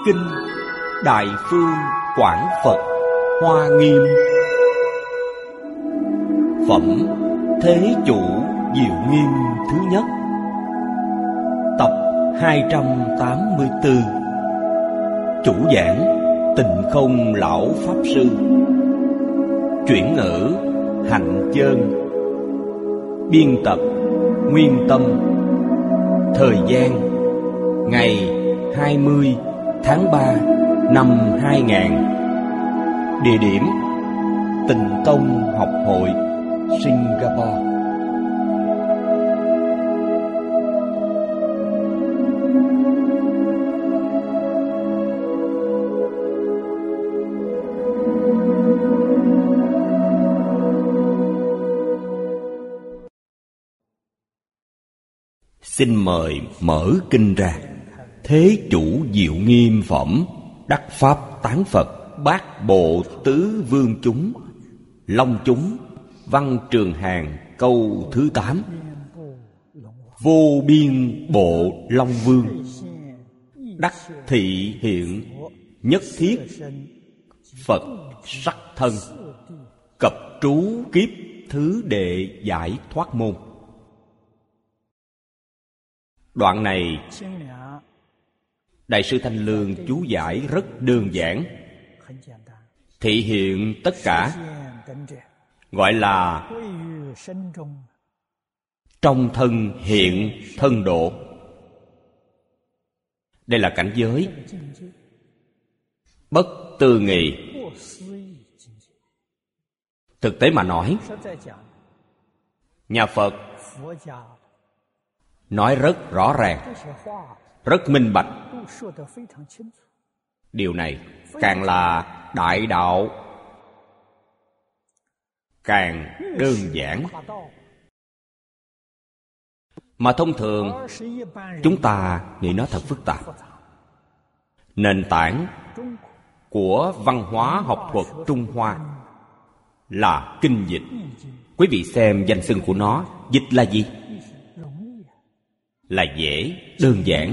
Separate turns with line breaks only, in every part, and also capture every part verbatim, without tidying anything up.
kinh Đại Phương Quảng Phật Hoa Nghiêm. Phẩm Thế Chủ Diệu Nghiêm thứ nhất, tập hai trăm tám mươi tư. Chủ giảng Tịnh Không Lão Pháp Sư. Chuyển ngữ Hạnh Chơn. Biên tập Nguyên Tâm. Thời gian ngày hai mươi tháng ba năm hai nghìn. Địa điểm Tịnh Tông Học Hội, Singapore. Xin mời mở kinh ra. Thế Chủ Diệu Nghiêm Phẩm Đắc Pháp Tán Phật Bát Bộ Tứ Vương Chúng Long Chúng Văn Trường Hàng câu thứ tám. Vô biên bộ Long Vương, đắc thị hiện nhất thiết Phật sắc thân, cập trú kiếp thứ đệ giải thoát môn. Đoạn này Đại sư Thanh Lương chú giải rất đơn giản. Thị hiện tất cả, gọi là trong thân hiện thân độ. Đây là cảnh giới bất tư nghị. Thực tế mà nói, nhà Phật nói rất rõ ràng, rất minh bạch. Điều này càng là đại đạo, càng đơn giản. Mà thông thường chúng ta nghĩ nó thật phức tạp. Nền tảng của văn hóa học thuật Trung Hoa là kinh dịch. Quý vị xem danh xưng của nó, dịch là gì? Là dễ, đơn giản.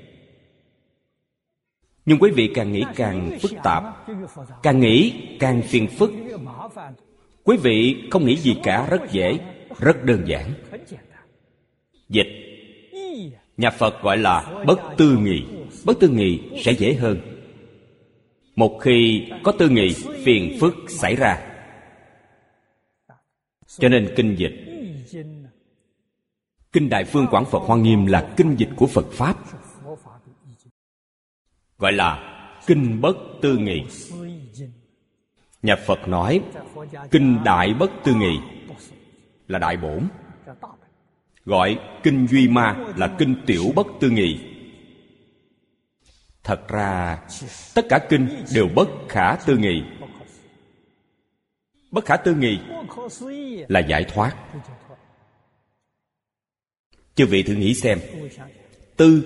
Nhưng quý vị càng nghĩ càng phức tạp, càng nghĩ càng phiền phức. Quý vị không nghĩ gì cả, rất dễ, rất đơn giản. Dịch, nhà Phật gọi là bất tư nghị. Bất tư nghị sẽ dễ hơn. Một khi có tư nghị, phiền phức xảy ra. Cho nên kinh dịch Kinh Đại Phương Quảng Phật Hoa Nghiêm là kinh dịch của Phật Pháp, gọi là kinh bất tư nghị. Nhà Phật nói kinh Đại bất tư nghị là đại bổn, gọi kinh Duy Ma là kinh Tiểu bất tư nghị. Thật ra tất cả kinh đều bất khả tư nghị. Bất khả tư nghị là giải thoát. Chư vị thử nghĩ xem, tư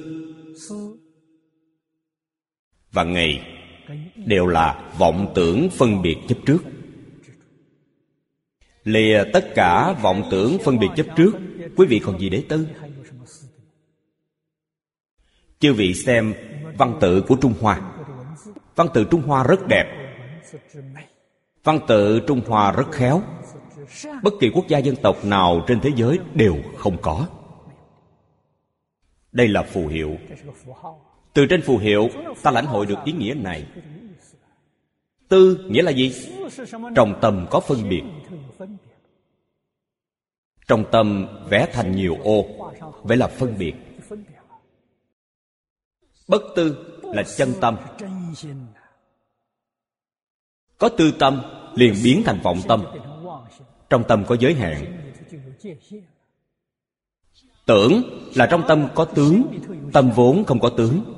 và nghị đều là vọng tưởng phân biệt chấp trước. Lìa tất cả vọng tưởng phân biệt chấp trước, quý vị còn gì để tư? Chư vị xem văn tự của Trung Hoa. Văn tự Trung Hoa rất đẹp. Văn tự Trung Hoa rất khéo. Bất kỳ quốc gia dân tộc nào trên thế giới đều không có. Đây là phù hiệu. Từ trên phù hiệu ta lãnh hội được ý nghĩa này. Tư nghĩa là gì? Trong tâm có phân biệt. Trong tâm vẽ thành nhiều ô, vậy là phân biệt. Bất tư là chân tâm. Có tư tâm liền biến thành vọng tâm. Trong tâm có giới hạn. Tưởng là trong tâm có tướng, tâm vốn không có tướng.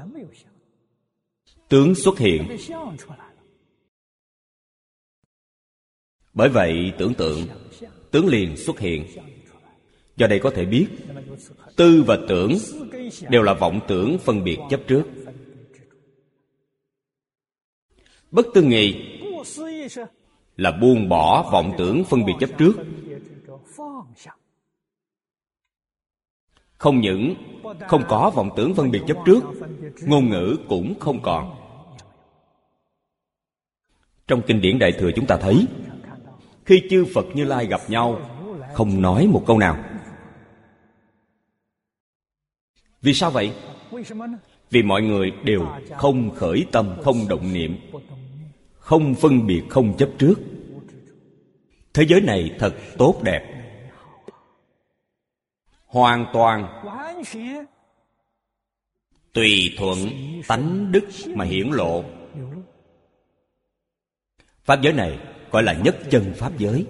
Tướng xuất hiện. Bởi vậy tưởng tượng, tướng liền xuất hiện. Do đây có thể biết, tư và tưởng đều là vọng tưởng phân biệt chấp trước. Bất tư nghị là buông bỏ vọng tưởng phân biệt chấp trước. Không những không có vọng tưởng phân biệt chấp trước, ngôn ngữ cũng không còn. Trong kinh điển Đại Thừa chúng ta thấy, khi chư Phật Như Lai gặp nhau, không nói một câu nào. Vì sao vậy? Vì mọi người đều không khởi tâm, không động niệm, không phân biệt, không chấp trước. Thế giới này thật tốt đẹp, hoàn toàn tùy thuận tánh đức mà hiển lộ. Pháp giới này gọi là nhất chân pháp giới.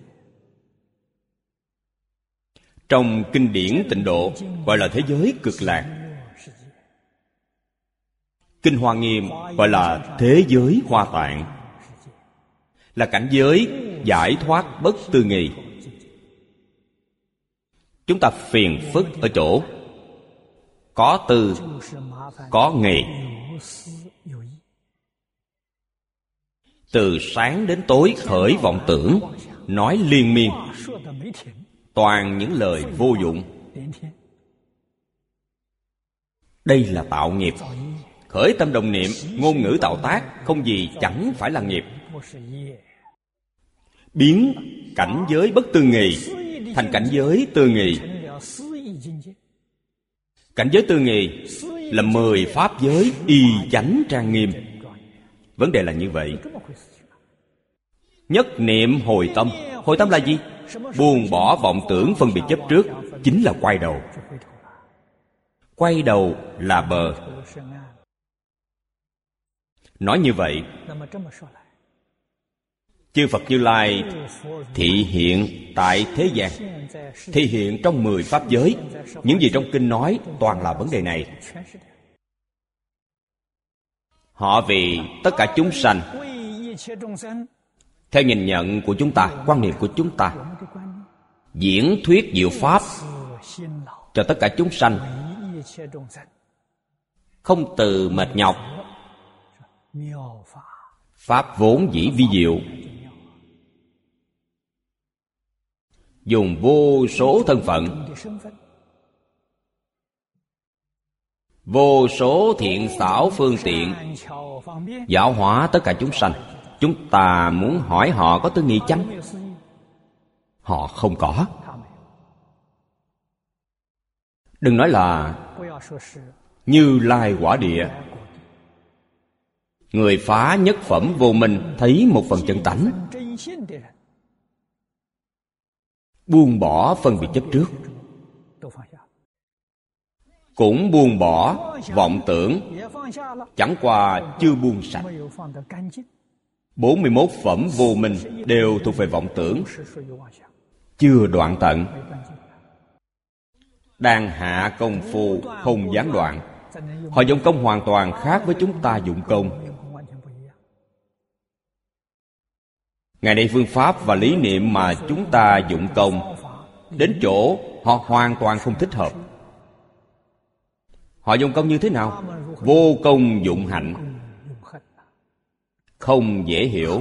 Trong kinh điển Tịnh Độ gọi là thế giới cực lạc. Kinh Hoa Nghiêm gọi là thế giới Hoa Tạng, là cảnh giới giải thoát bất tư nghì. Chúng ta phiền phức ở chỗ có tư, có nghì. Từ sáng đến tối khởi vọng tưởng, nói liên miên, toàn những lời vô dụng. Đây là tạo nghiệp. Khởi tâm đồng niệm, ngôn ngữ tạo tác, không gì chẳng phải là nghiệp. Biến cảnh giới bất tư nghì thành cảnh giới tư nghì. Cảnh giới tư nghì là mười pháp giới y chánh trang nghiêm. Vấn đề là như vậy. Nhất niệm hồi tâm. Hồi tâm là gì? Buông bỏ vọng tưởng phân biệt chấp trước, chính là quay đầu. Quay đầu là bờ. Nói như vậy, chư Phật Như Lai thị hiện tại thế gian, thị hiện trong mười pháp giới. Những gì trong kinh nói toàn là vấn đề này. Họ vì tất cả chúng sanh, theo nhìn nhận của chúng ta, quan niệm của chúng ta, diễn thuyết diệu pháp cho tất cả chúng sanh, không từ mệt nhọc. Pháp vốn dĩ vi diệu, dùng vô số thân phận, vô số thiện xảo phương tiện giáo hóa tất cả chúng sanh. Chúng ta muốn hỏi họ có tư nghị chăng? Họ không có. Đừng nói là Như Lai quả địa. Người phá nhất phẩm vô minh thấy một phần chân tánh, buông bỏ phân biệt chấp trước, cũng buông bỏ vọng tưởng, chẳng qua chưa buông sạch. Bốn mươi mốt phẩm vô minh đều thuộc về vọng tưởng, chưa đoạn tận. Đang hạ công phu không gián đoạn. Họ dụng công hoàn toàn khác với chúng ta dụng công. Ngày nay phương pháp và lý niệm mà chúng ta dụng công đến chỗ họ hoàn toàn không thích hợp. Họ dụng công như thế nào? Vô công dụng hạnh. Không dễ hiểu.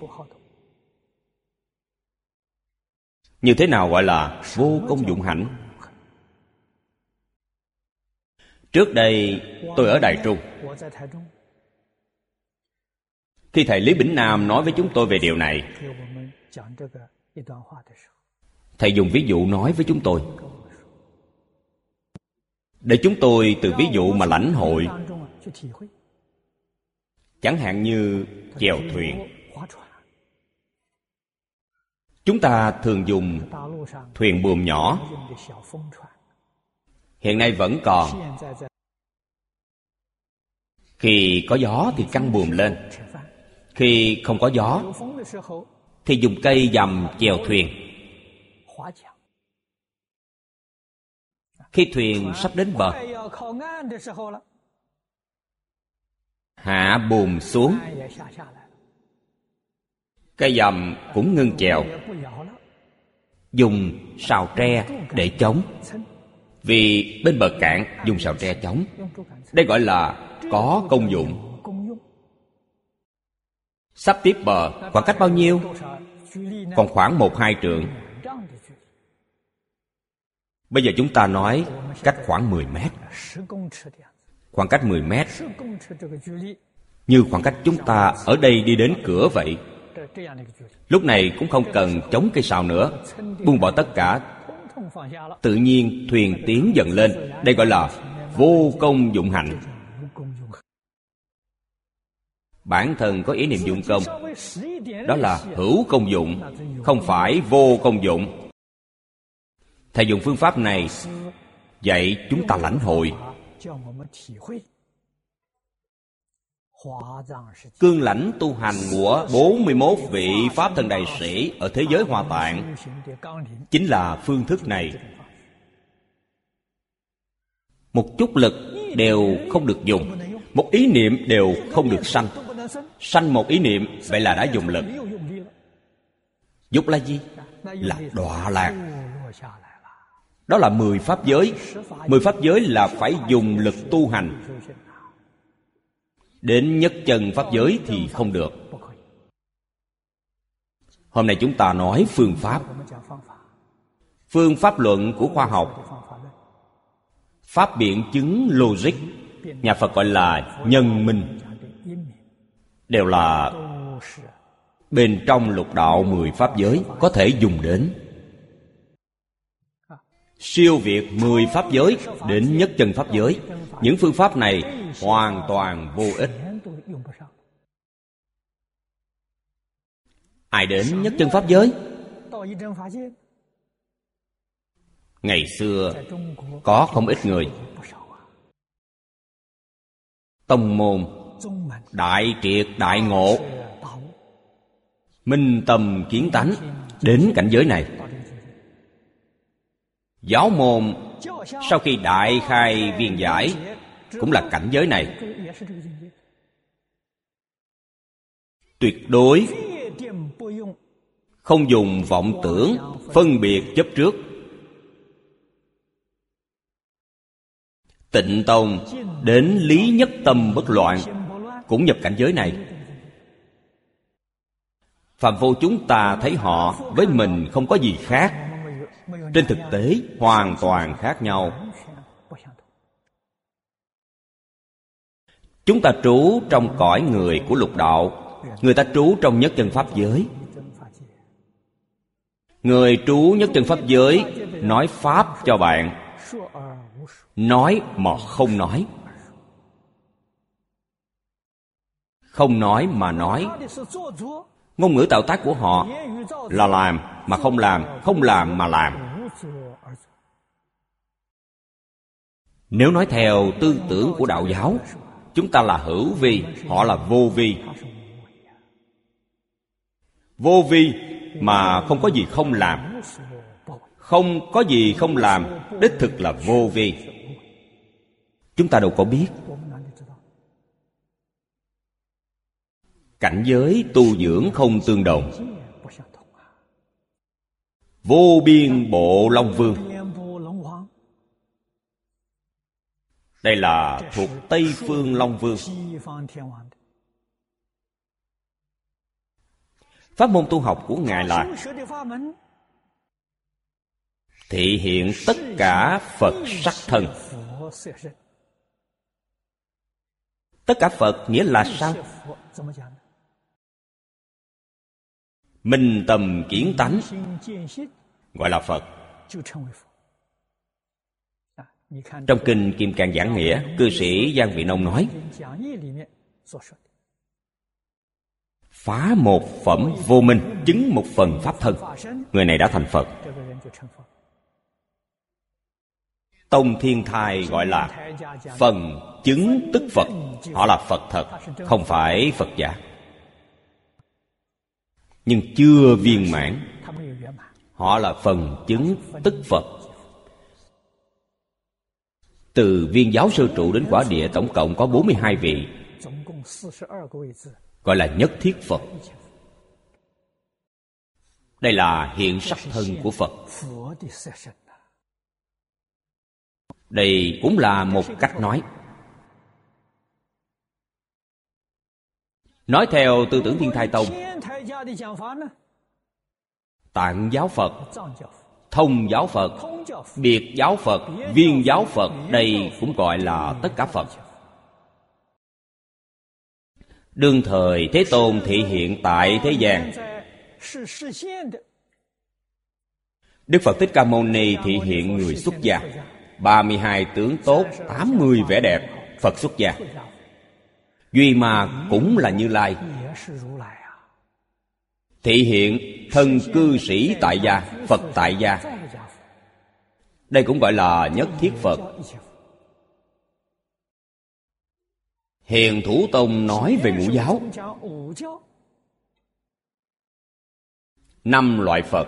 Như thế nào gọi là vô công dụng hạnh? Trước đây tôi ở Đài Trung. Khi thầy Lý Bỉnh Nam nói với chúng tôi về điều này, thầy dùng ví dụ nói với chúng tôi, để chúng tôi từ ví dụ mà lãnh hội. Chẳng hạn như chèo thuyền. Chúng ta thường dùng thuyền buồm nhỏ. Hiện nay vẫn còn. Khi có gió thì căng buồm lên. Khi không có gió thì dùng cây dầm chèo thuyền. Khi thuyền sắp đến bờ, hạ buồm xuống, cây dầm cũng ngưng chèo, dùng sào tre để chống. Vì bên bờ cạn dùng sào tre chống. Đây gọi là có công dụng. Sắp tiếp bờ, khoảng cách bao nhiêu? Còn khoảng một hai trượng. Bây giờ chúng ta nói cách khoảng mười mét. Khoảng cách mười mét, như khoảng cách chúng ta ở đây đi đến cửa vậy. Lúc này cũng không cần chống cây sào nữa, buông bỏ tất cả, tự nhiên thuyền tiến dần lên. Đây gọi là vô công dụng hạnh. Bản thân có ý niệm dụng công, đó là hữu công dụng, không phải vô công dụng. Thầy dùng phương pháp này dạy chúng ta lãnh hội. Cương lãnh tu hành của bốn mươi mốt vị Pháp Thân Đại Sĩ ở thế giới Hoa Tạng chính là phương thức này. Một chút lực đều không được dùng, một ý niệm đều không được sanh. Sanh một ý niệm, vậy là đã dùng lực. Dục là gì? Là đọa lạc. Đó là mười pháp giới. Mười pháp giới là phải dùng lực tu hành. Đến nhất chân pháp giới thì không được. Hôm nay chúng ta nói phương pháp. Phương pháp luận của khoa học, pháp biện chứng logic, nhà Phật gọi là nhân minh, đều là bên trong lục đạo mười pháp giới có thể dùng đến. Siêu việt mười pháp giới đến nhất chân pháp giới, những phương pháp này hoàn toàn vô ích. Ai đến nhất chân pháp giới? Ngày xưa có không ít người. Tông môn đại triệt đại ngộ, minh tâm kiến tánh, đến cảnh giới này. Giáo môn sau khi đại khai viên giải cũng là cảnh giới này. Tuyệt đối không dùng vọng tưởng phân biệt chấp trước. Tịnh Tông đến lý nhất tâm bất loạn cũng nhập cảnh giới này. Phàm phu chúng ta thấy họ với mình không có gì khác, trên thực tế hoàn toàn khác nhau. Chúng ta trú trong cõi người của lục đạo, người ta trú trong nhất chân pháp giới. Người trú nhất chân pháp giới nói pháp cho bạn, nói mà không nói, không nói mà nói. Ngôn ngữ tạo tác của họ là làm mà không làm, không làm mà làm. Nếu nói theo tư tưởng của đạo giáo, chúng ta là hữu vi, họ là vô vi. Vô vi mà không có gì không làm, không có gì không làm, đích thực là vô vi. Chúng ta đâu có biết. Cảnh giới tu dưỡng không tương đồng. Vô biên bộ Long Vương, đây là thuộc Tây Phương Long Vương. Pháp môn tu học của Ngài là thị hiện tất cả Phật sắc thân. Tất cả Phật nghĩa là sao? Minh tâm kiến tánh gọi là Phật. Trong kinh Kim Cang Giảng Nghĩa, cư sĩ Giang Vị Nông nói: phá một phẩm vô minh, chứng một phần pháp thân, người này đã thành Phật. Tông Thiên Thai gọi là phần chứng tức Phật. Họ là Phật thật, không phải Phật giả, nhưng chưa viên mãn. Họ là phần chứng tức Phật. Từ viên giáo sơ trụ đến quả địa tổng cộng có bốn mươi hai vị, gọi là nhất thiết Phật. Đây là hiện sắc thân của Phật. Đây cũng là một cách nói. Nói theo tư tưởng Thiên Thai Tông, Tạng giáo Phật, thông giáo Phật, biệt giáo Phật, viên giáo Phật, đây cũng gọi là tất cả Phật. Đương thời Thế Tôn thị hiện tại thế gian. Đức Phật Thích Ca Mâu Ni thị hiện người xuất gia, ba mươi hai tướng tốt, tám mươi vẻ đẹp. Phật xuất gia. Duy Ma cũng là Như Lai, thị hiện thân cư sĩ tại gia, Phật tại gia. Đây cũng gọi là nhất thiết Phật. Hiền Thủ Tông nói về ngũ giáo, năm loại Phật.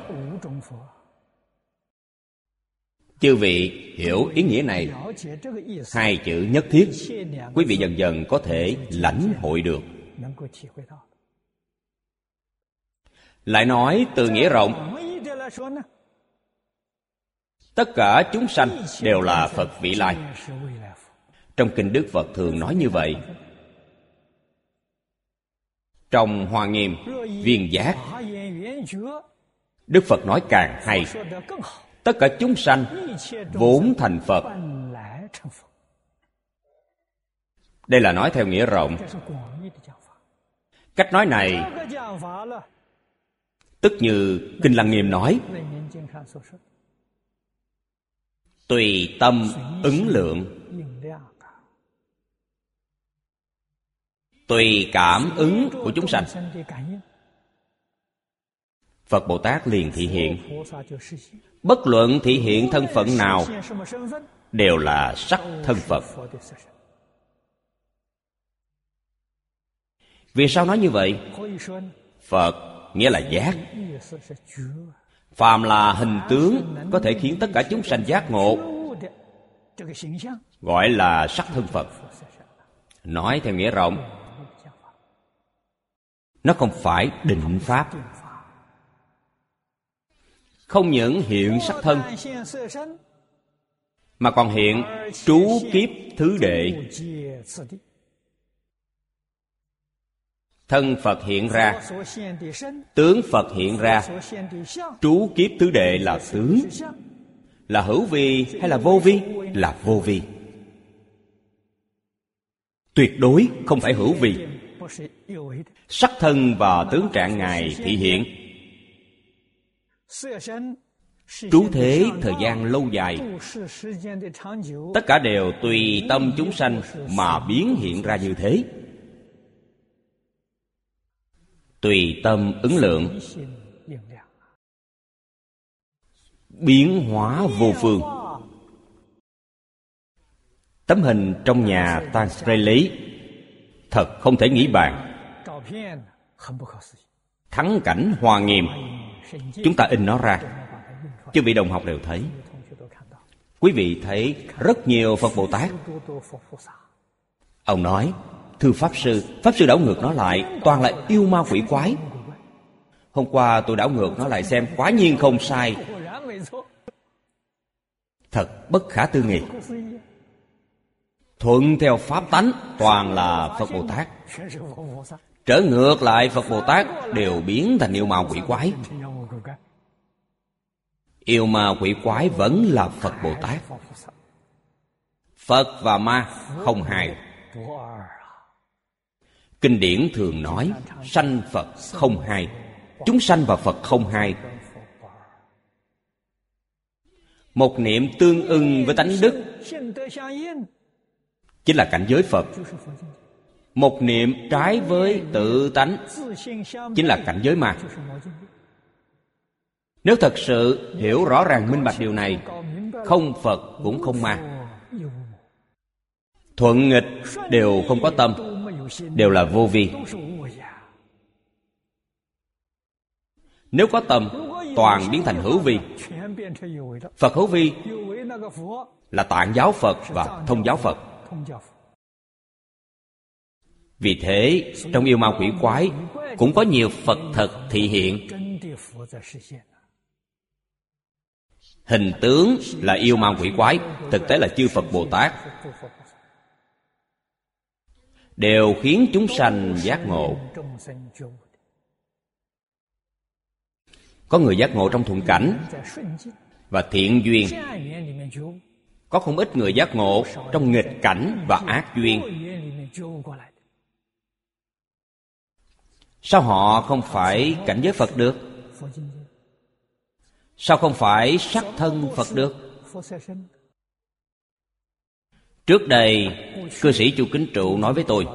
Chư vị hiểu ý nghĩa này, hai chữ nhất thiết, quý vị dần dần có thể lãnh hội được. Lại nói từ nghĩa rộng, tất cả chúng sanh đều là Phật vị lai. Trong kinh Đức Phật thường nói như vậy. Trong Hoa Nghiêm Viên Giác, Đức Phật nói càng hay. Tất cả chúng sanh vốn thành Phật. Đây là nói theo nghĩa rộng. Cách nói này tức như Kinh Lăng Nghiêm nói, tùy tâm ứng lượng, tùy cảm ứng của chúng sanh. Phật Bồ Tát liền thị hiện. Bất luận thị hiện thân phận nào, đều là sắc thân Phật. Vì sao nói như vậy? Phật nghĩa là giác. Phàm là hình tướng có thể khiến tất cả chúng sanh giác ngộ, gọi là sắc thân Phật. Nói theo nghĩa rộng, nó không phải định pháp. Không những hiện sắc thân, mà còn hiện trú kiếp thứ đệ. Thân Phật hiện ra, tướng Phật hiện ra. Trú kiếp thứ đệ là tướng. Là hữu vi hay là vô vi? Là vô vi. Tuyệt đối không phải hữu vi. Sắc thân và tướng trạng Ngài thị hiện. Trú thế thời gian lâu dài, tất cả đều tùy tâm chúng sanh mà biến hiện ra như thế. Tùy tâm ứng lượng, biến hóa vô phương. Tấm hình trong nhà tang Srei Lý thật không thể nghĩ bàn. Thắng cảnh Hoa Nghiêm, chúng ta in nó ra, chư vị đồng học đều thấy. Quý vị thấy rất nhiều Phật Bồ Tát. Ông nói, thưa Pháp Sư, Pháp Sư đảo ngược nó lại, toàn là yêu ma quỷ quái. Hôm qua tôi đảo ngược nó lại xem, quả nhiên không sai. Thật bất khả tư nghị. Thuận theo pháp tánh toàn là Phật Bồ Tát, trở ngược lại Phật Bồ Tát đều biến thành yêu ma quỷ quái. Yêu ma quỷ quái vẫn là Phật Bồ Tát. Phật và ma không hai. Kinh điển thường nói sanh Phật không hai, chúng sanh và Phật không hai. Một niệm tương ưng với tánh đức chính là cảnh giới Phật. Một niệm trái với tự tánh chính là cảnh giới ma. Nếu thật sự hiểu rõ ràng minh bạch điều này, không Phật cũng không ma. Thuận nghịch đều không có tâm, đều là vô vi. Nếu có tâm, toàn biến thành hữu vi. Phật hữu vi là tạng giáo Phật và thông giáo Phật. Vì thế, trong yêu ma quỷ quái cũng có nhiều Phật thật thị hiện. Hình tướng là yêu ma quỷ quái, thực tế là chư Phật Bồ Tát, đều khiến chúng sanh giác ngộ. Có người giác ngộ trong thuận cảnh, và thiện duyên. Có không ít người giác ngộ trong nghịch cảnh và ác duyên. Sao họ không phải cảnh giới Phật được? Sao không phải sắc thân Phật được? Trước đây, cư sĩ Chu Kính Trụ nói với tôi,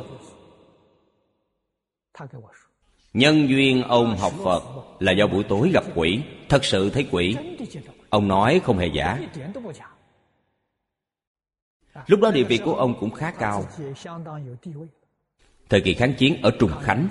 nhân duyên ông học Phật là do buổi tối gặp quỷ, thật sự thấy quỷ. Ông nói không hề giả. Lúc đó địa vị của ông cũng khá cao. Thời kỳ kháng chiến ở Trùng Khánh,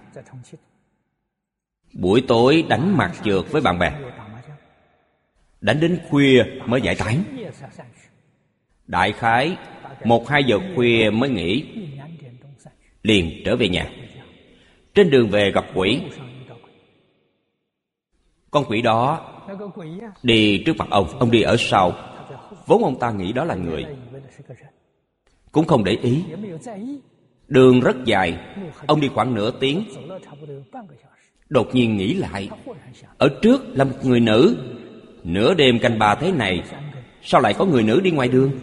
buổi tối đánh mặt trượt với bạn bè, đánh đến khuya mới giải tán. Đại khái một hai giờ khuya mới nghỉ, liền trở về nhà. Trên đường về gặp quỷ. Con quỷ đó đi trước mặt ông, ông đi ở sau. Vốn ông ta nghĩ đó là người, cũng không để ý. Đường rất dài, ông đi khoảng nửa tiếng. Đột nhiên nghĩ lại, ở trước là một người nữ. Nửa đêm canh ba thế này, sao lại có người nữ đi ngoài đường?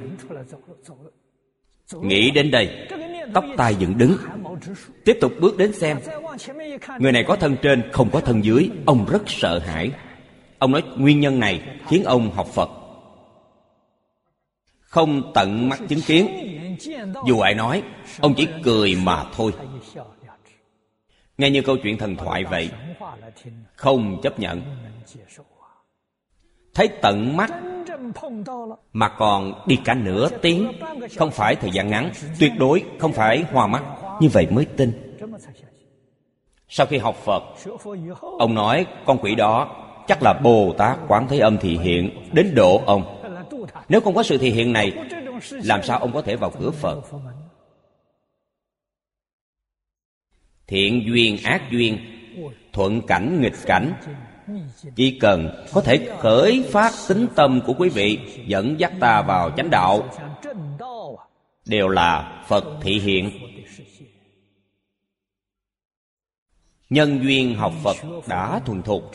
Nghĩ đến đây, tóc tai dựng đứng. Tiếp tục bước đến xem. Người này có thân trên, không có thân dưới. Ông rất sợ hãi. Ông nói nguyên nhân này khiến ông học Phật. Không tận mắt chứng kiến, dù ai nói, ông chỉ cười mà thôi. Nghe như câu chuyện thần thoại vậy, không chấp nhận. Thấy tận mắt mà còn đi cả nửa tiếng, không phải thời gian ngắn, tuyệt đối không phải hoa mắt. Như vậy mới tin. Sau khi học Phật, ông nói con quỷ đó chắc là Bồ Tát Quán Thế Âm thị hiện đến độ ông. Nếu không có sự thị hiện này, làm sao ông có thể vào cửa Phật? Thiện duyên, ác duyên, thuận cảnh, nghịch cảnh, chỉ cần có thể khởi phát tín tâm của quý vị, dẫn dắt ta vào chánh đạo, đều là Phật thị hiện. Nhân duyên học Phật đã thuần thục,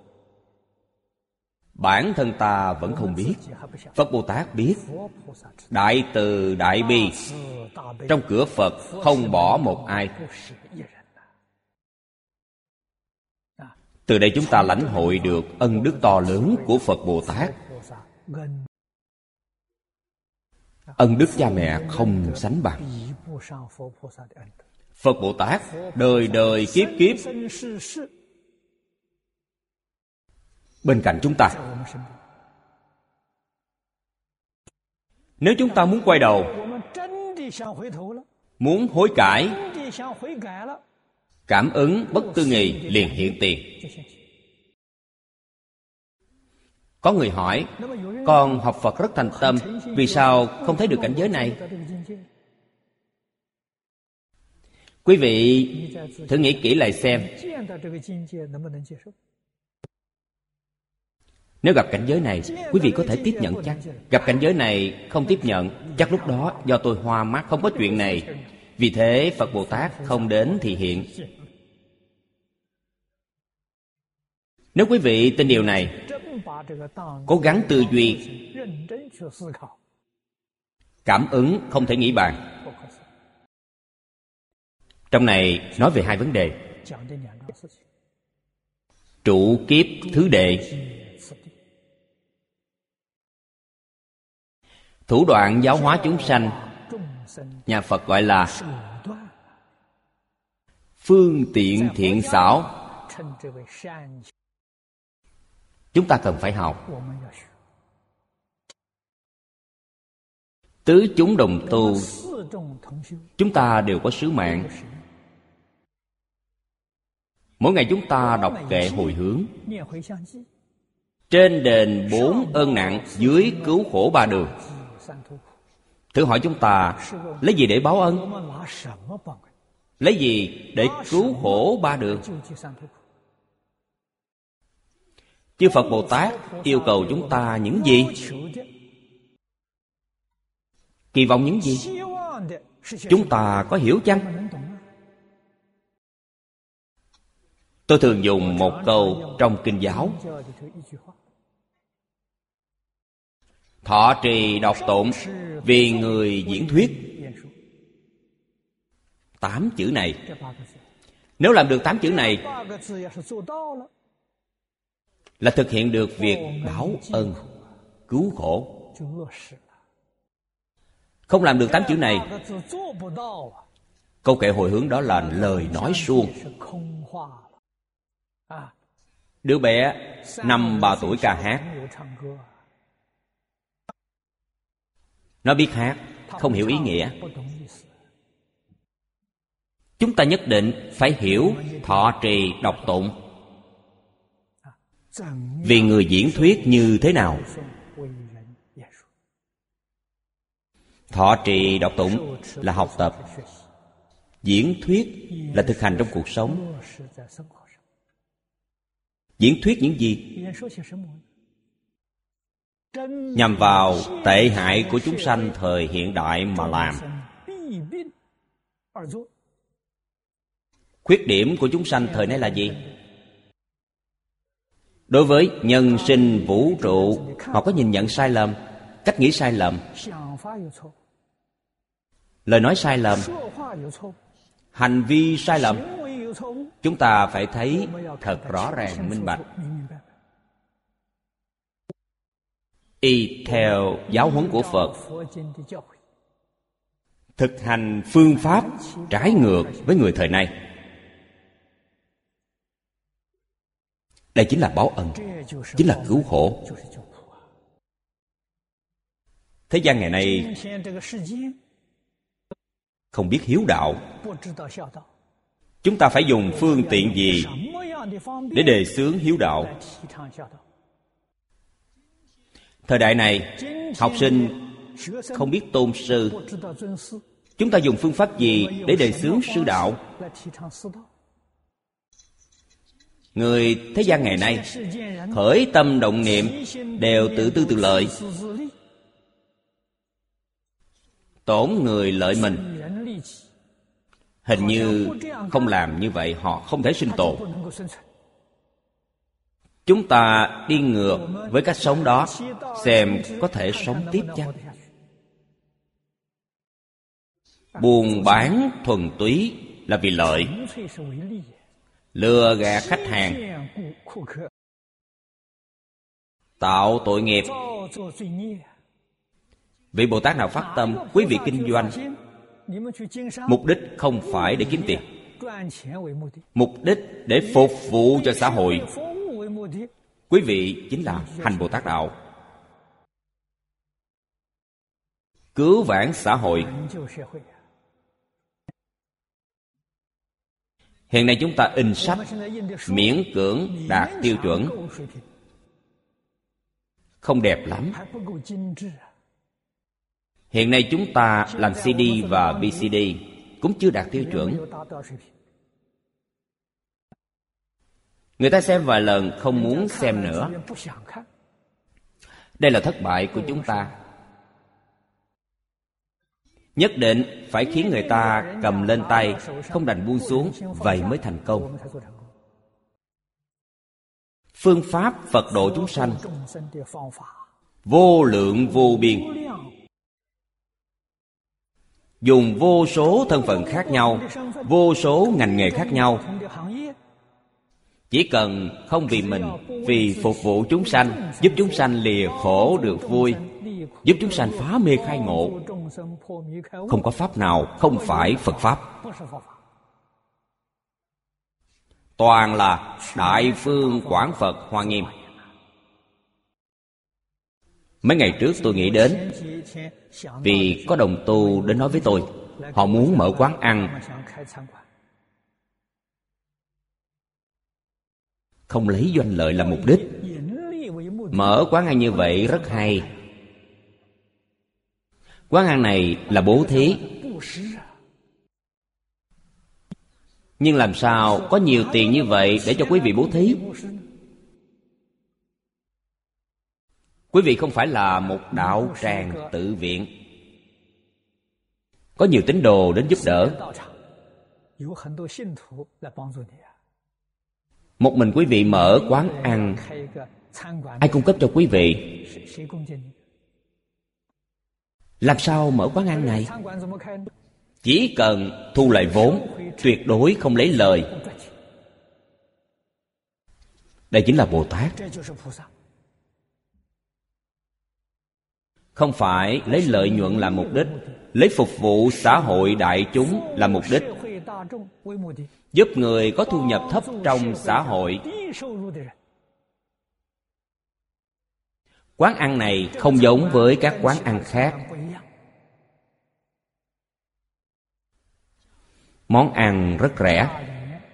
bản thân ta vẫn không biết. Phật Bồ Tát biết. Đại từ đại bi, trong cửa Phật không bỏ một ai. Từ đây chúng ta lãnh hội được ân đức to lớn của Phật Bồ Tát. Ân đức cha mẹ không sánh bằng. Phật Bồ Tát đời đời kiếp kiếp bên cạnh chúng ta. Nếu chúng ta muốn quay đầu, muốn hối cải, cảm ứng bất tư nghì liền hiện tiền. Có người hỏi, con học Phật rất thành tâm, vì sao không thấy được cảnh giới này? Quý vị thử nghĩ kỹ lại xem. Nếu gặp cảnh giới này, quý vị có thể tiếp nhận chắc? Gặp cảnh giới này không tiếp nhận, chắc lúc đó do tôi hoa mắt, không có chuyện này. Vì thế Phật Bồ Tát không đến thị hiện. Nếu quý vị tin điều này, cố gắng tư duy, cảm ứng không thể nghĩ bàn. Trong này nói về hai vấn đề: trụ kiếp thứ đệ, thủ đoạn giáo hóa chúng sanh. Nhà Phật gọi là phương tiện thiện xảo. Chúng ta cần phải học. Tứ chúng đồng tu, chúng ta đều có sứ mạng. Mỗi ngày chúng ta đọc kệ hồi hướng. Trên đền bốn ơn nặng, dưới cứu khổ ba đường. Thử hỏi chúng ta lấy gì để báo ân? Lấy gì để cứu khổ ba đường? Chư Phật Bồ Tát yêu cầu chúng ta những gì? Kỳ vọng những gì? Chúng ta có hiểu chăng? Tôi thường dùng một câu trong kinh giáo: Thọ trì đọc tụng vì người diễn thuyết. Tám chữ này, nếu làm được tám chữ này là thực hiện được việc báo ân, cứu khổ. Không làm được tám chữ này, câu kệ hồi hướng đó là lời nói suông. Đứa bé năm ba tuổi ca hát, nó biết hát, không hiểu ý nghĩa. Chúng ta nhất định phải hiểu thọ trì đọc tụng vì người diễn thuyết như thế nào. Thọ trì đọc tụng là học tập, diễn thuyết là thực hành trong cuộc sống. Diễn thuyết những gì? Nhằm vào tệ hại của chúng sanh thời hiện đại mà làm. Khuyết điểm của chúng sanh thời nay là gì? Đối với nhân sinh vũ trụ, họ có nhìn nhận sai lầm, cách nghĩ sai lầm, lời nói sai lầm, hành vi sai lầm. Chúng ta phải thấy thật rõ ràng, minh bạch, y theo giáo huấn của Phật, thực hành phương pháp trái ngược với người thời nay. Đây chính là báo ân, chính là cứu khổ. Thế gian ngày nay không biết hiếu đạo. Chúng ta phải dùng phương tiện gì để đề xướng hiếu đạo? Thời đại này, học sinh không biết tôn sư. Chúng ta dùng phương pháp gì để đề xướng sư đạo? Người thế gian ngày nay khởi tâm động niệm đều tự tư tự lợi, tổn người lợi mình. Hình như không làm như vậy họ không thể sinh tồn. Chúng ta đi ngược với cách sống đó, xem có thể sống tiếp chăng? Buôn bán thuần túy là vì lợi, lừa gạt khách hàng, tạo tội nghiệp. Vị Bồ Tát nào phát tâm quý vị kinh doanh, mục đích không phải để kiếm tiền, mục đích để phục vụ cho xã hội, quý vị chính là hành Bồ Tát đạo, cứu vãn xã hội. Hiện nay chúng ta in sách miễn cưỡng đạt tiêu chuẩn, không đẹp lắm. Hiện nay chúng ta làm xê đê và vê xê đê cũng chưa đạt tiêu chuẩn. Người ta xem vài lần không muốn xem nữa. Đây là thất bại của chúng ta. Nhất định phải khiến người ta cầm lên tay, không đành buông xuống, vậy mới thành công. Phương pháp Phật độ chúng sanh vô lượng vô biên, dùng vô số thân phận khác nhau, vô số ngành nghề khác nhau. Chỉ cần không vì mình, vì phục vụ chúng sanh, giúp chúng sanh lìa khổ được vui, giúp chúng sanh phá mê khai ngộ, không có pháp nào không phải Phật pháp. Toàn là Đại Phương Quảng Phật Hoa Nghiêm. Mấy ngày trước tôi nghĩ đến, vì có đồng tu đến nói với tôi, họ muốn mở quán ăn, không lấy doanh lợi làm mục đích. Mở quán ăn như vậy rất hay. Quán ăn này là bố thí, nhưng làm sao có nhiều tiền như vậy để cho quý vị bố thí? Quý vị không phải là một đạo tràng tự viện, có nhiều tín đồ đến giúp đỡ. Một mình quý vị mở quán ăn, ai cung cấp cho quý vị? Làm sao mở quán ăn này? Chỉ cần thu lại vốn, tuyệt đối không lấy lời. Đây chính là Bồ Tát. Không phải lấy lợi nhuận làm mục đích, lấy phục vụ xã hội đại chúng làm mục đích, giúp người có thu nhập thấp trong xã hội. Quán ăn này không giống với các quán ăn khác. Món ăn rất rẻ.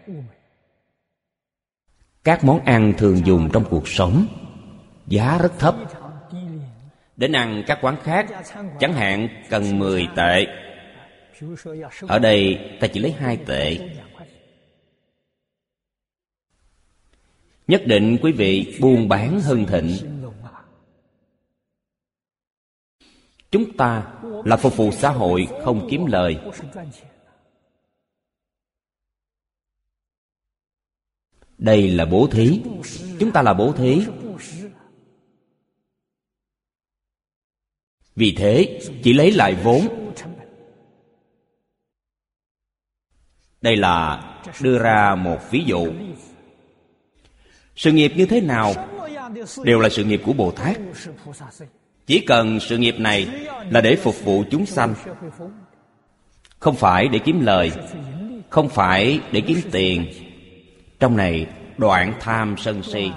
Các món ăn thường dùng trong cuộc sống, giá rất thấp. Đến ăn các quán khác, chẳng hạn cần mười tệ, ở đây ta chỉ lấy hai tệ. Nhất định quý vị buôn bán hưng thịnh. Chúng ta là phục vụ xã hội, không kiếm lời. Đây là bố thí. Chúng ta là bố thí. Vì thế chỉ lấy lại vốn. Đây là đưa ra một ví dụ. Sự nghiệp như thế nào đều là sự nghiệp của Bồ Tát. Chỉ cần sự nghiệp này là để phục vụ chúng sanh, không phải để kiếm lời, không phải để kiếm tiền. Trong này đoạn tham sân si,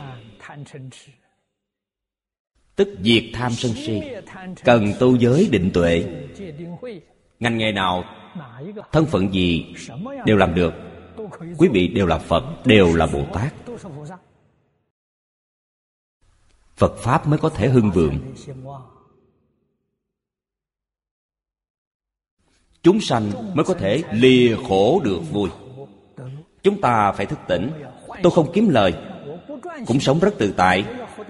tức diệt tham sân si. Cần tu giới định tuệ. Ngành nghề nào, thân phận gì đều làm được. Quý vị đều là Phật, đều là Bồ Tát. Phật Pháp mới có thể hưng vượng. Chúng sanh mới có thể lìa khổ được vui. Chúng ta phải thức tỉnh. Tôi không kiếm lời, cũng sống rất tự tại.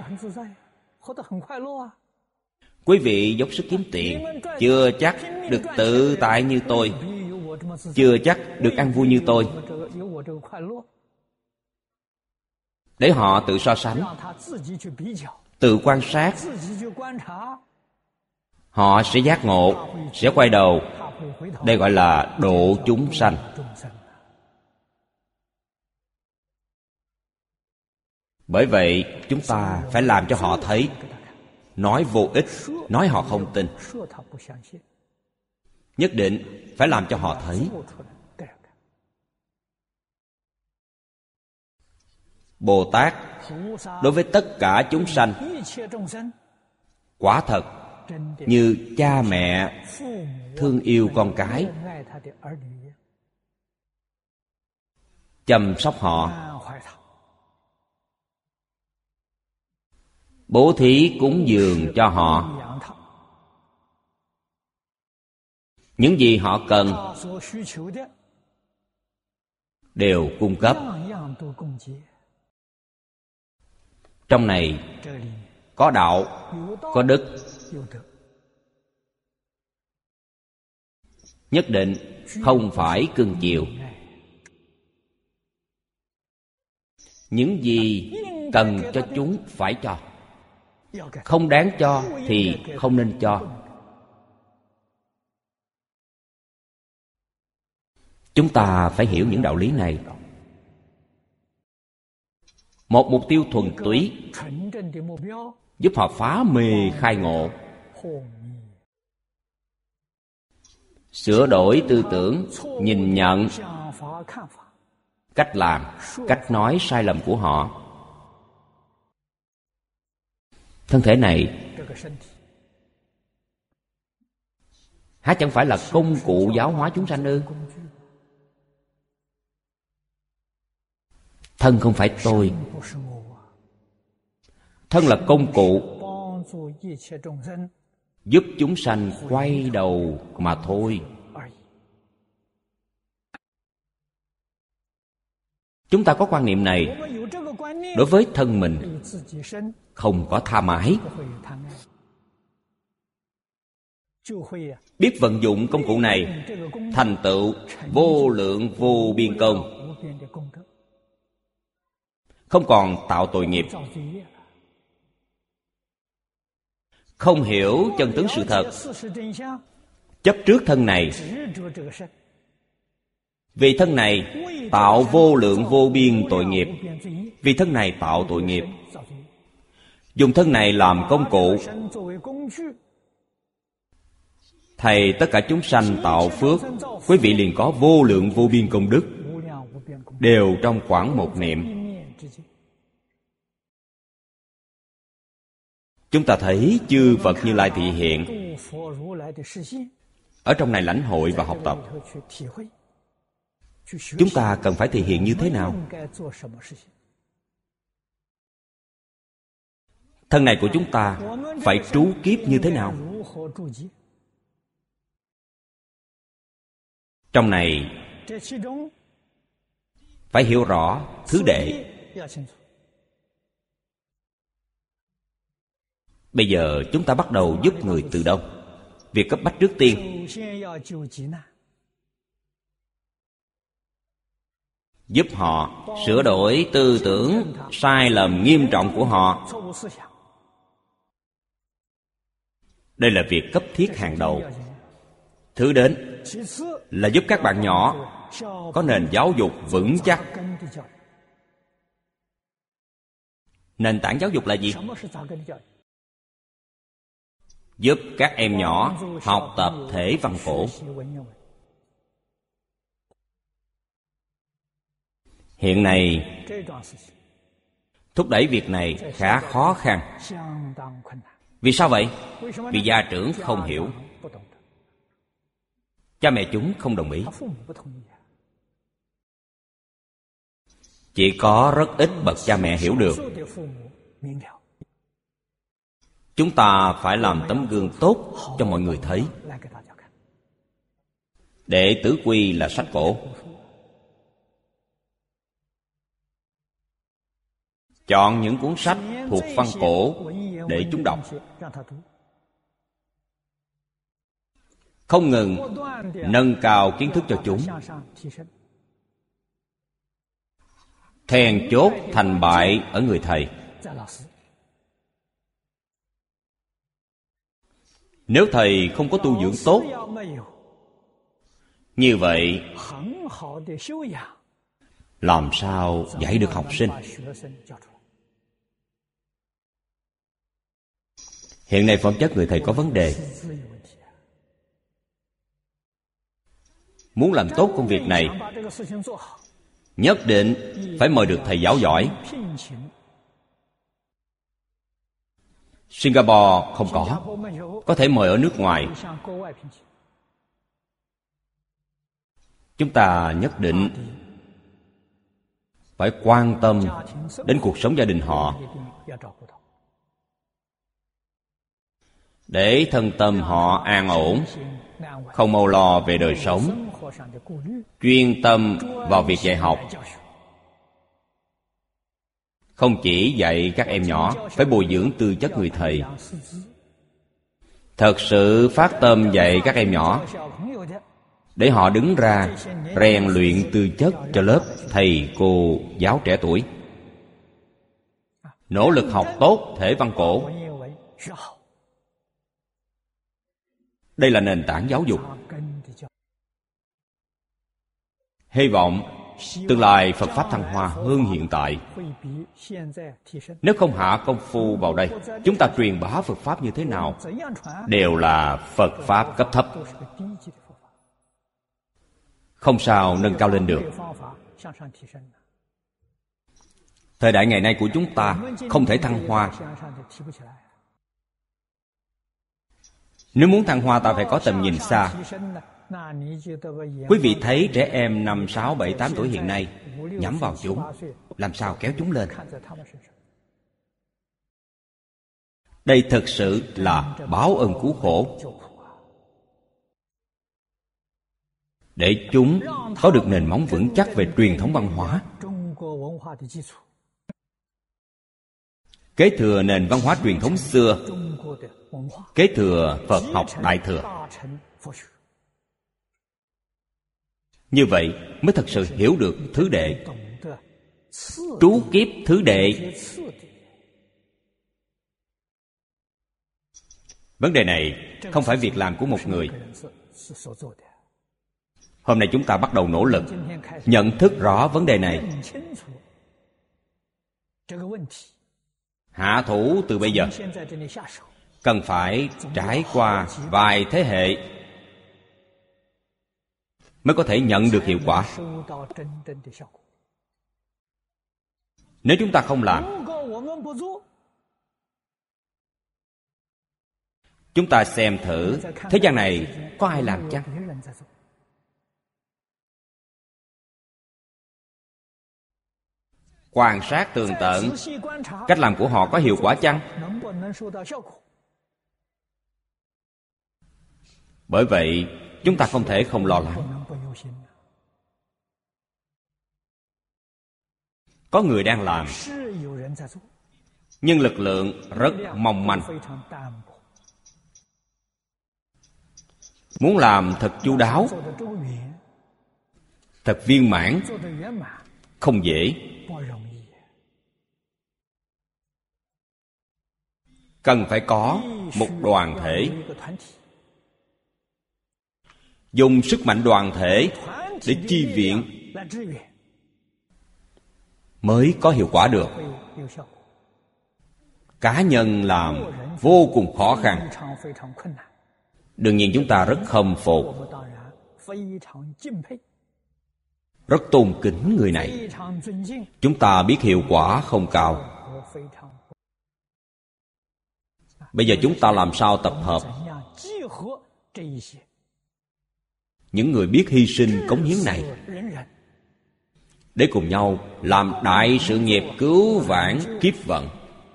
Quý vị dốc sức kiếm tiền, chưa chắc được tự tại như tôi, chưa chắc được ăn vui như tôi. Để họ tự so sánh, tự quan sát, họ sẽ giác ngộ, sẽ quay đầu. Đây gọi là độ chúng sanh. Bởi vậy chúng ta phải làm cho họ thấy. Nói vô ích, nói họ không tin. Nhất định phải làm cho họ thấy. Bồ Tát đối với tất cả chúng sanh, quả thật như cha mẹ thương yêu con cái, chăm sóc họ, bố thí cúng dường cho họ. Những gì họ cần đều cung cấp. Trong này có đạo, có đức. Nhất định không phải cưng chiều. Những gì cần cho chúng phải cho, không đáng cho thì không nên cho. Chúng ta phải hiểu những đạo lý này. Một mục tiêu thuần túy giúp họ phá mê khai ngộ, sửa đổi tư tưởng, nhìn nhận, cách làm, cách nói sai lầm của họ. Thân thể này há chẳng phải là công cụ giáo hóa chúng sanh ư? Thân không phải tôi. Thân là công cụ giúp chúng sanh quay đầu mà thôi. Chúng ta có quan niệm này, đối với thân mình không có tha mái, biết vận dụng công cụ này thành tựu vô lượng vô biên công, không còn tạo tội nghiệp, không hiểu chân tướng sự thật, chấp trước thân này, vì thân này tạo vô lượng vô biên tội nghiệp, vì thân này tạo tội nghiệp, dùng thân này làm công cụ, thầy tất cả chúng sanh tạo phước, quý vị liền có vô lượng vô biên công đức, đều trong khoảng một niệm. Chúng ta thấy chư Phật Như Lai thị hiện, ở trong này lãnh hội và học tập. Chúng ta cần phải thể hiện như thế nào? Thân này của chúng ta phải trú kiếp như thế nào? Trong này phải hiểu rõ thứ đệ. Bây giờ chúng ta bắt đầu giúp người từ đâu? Việc cấp bách trước tiên, giúp họ sửa đổi tư tưởng sai lầm nghiêm trọng của họ. Đây là việc cấp thiết hàng đầu. Thứ đến là giúp các bạn nhỏ có nền giáo dục vững chắc. Nền tảng giáo dục là gì? Giúp các em nhỏ học tập thể văn cổ. Hiện nay thúc đẩy việc này khá khó khăn. Vì sao vậy? Vì gia trưởng không hiểu, cha mẹ chúng không đồng ý. Chỉ có rất ít bậc cha mẹ hiểu được. Chúng ta phải làm tấm gương tốt cho mọi người thấy. Đệ tử quy là sách cổ. Chọn những cuốn sách thuộc văn cổ để chúng đọc. Không ngừng nâng cao kiến thức cho chúng. Then chốt thành bại ở người thầy. Nếu thầy không có tu dưỡng tốt, như vậy làm sao dạy được học sinh? Hiện nay phẩm chất người thầy có vấn đề. Muốn làm tốt công việc này, nhất định phải mời được thầy giáo giỏi. Singapore không có, có thể mời ở nước ngoài. Chúng ta nhất định phải quan tâm đến cuộc sống gia đình họ, để thân tâm họ an ổn, không âu lo về đời sống, chuyên tâm vào việc dạy học. Không chỉ dạy các em nhỏ, phải bồi dưỡng tư chất người thầy. Thật sự phát tâm dạy các em nhỏ, để họ đứng ra rèn luyện tư chất cho lớp thầy cô giáo trẻ tuổi. Nỗ lực học tốt thể văn cổ. Đây là nền tảng giáo dục. Hy vọng tương lai Phật Pháp thăng hoa hơn hiện tại. Nếu không hạ công phu vào đây, chúng ta truyền bá Phật Pháp như thế nào đều là Phật Pháp cấp thấp, không sao nâng cao lên được. Thời đại ngày nay của chúng ta không thể thăng hoa. Nếu muốn thăng hoa, ta phải có tầm nhìn xa. Quý vị thấy trẻ em năm, sáu, bảy, tám tuổi hiện nay, nhắm vào chúng, làm sao kéo chúng lên. Đây thực sự là báo ơn cứu khổ, để chúng có được nền móng vững chắc về truyền thống văn hóa, kế thừa nền văn hóa truyền thống xưa, kế thừa Phật học Đại Thừa. Như vậy mới thật sự hiểu được thứ đệ, trú kiếp thứ đệ. Vấn đề này không phải việc làm của một người. Hôm nay chúng ta bắt đầu nỗ lực nhận thức rõ vấn đề này, hạ thủ từ bây giờ. Cần phải trải qua vài thế hệ mới có thể nhận được hiệu quả. Nếu chúng ta không làm, chúng ta xem thử thế gian này có ai làm chăng? Quan sát tường tận, cách làm của họ có hiệu quả chăng? Bởi vậy chúng ta không thể không lo lắng. Có người đang làm, nhưng lực lượng rất mong manh. Muốn làm thật chu đáo, thật viên mãn, không dễ. Cần phải có một đoàn thể, dùng sức mạnh đoàn thể để chi viện mới có hiệu quả được. Cá nhân làm vô cùng khó khăn. Đương nhiên chúng ta rất khâm phục, rất tôn kính người này. Chúng ta biết hiệu quả không cao. Bây giờ chúng ta làm sao tập hợp những người biết hy sinh cống hiến này để cùng nhau làm đại sự nghiệp cứu vãn kiếp vận.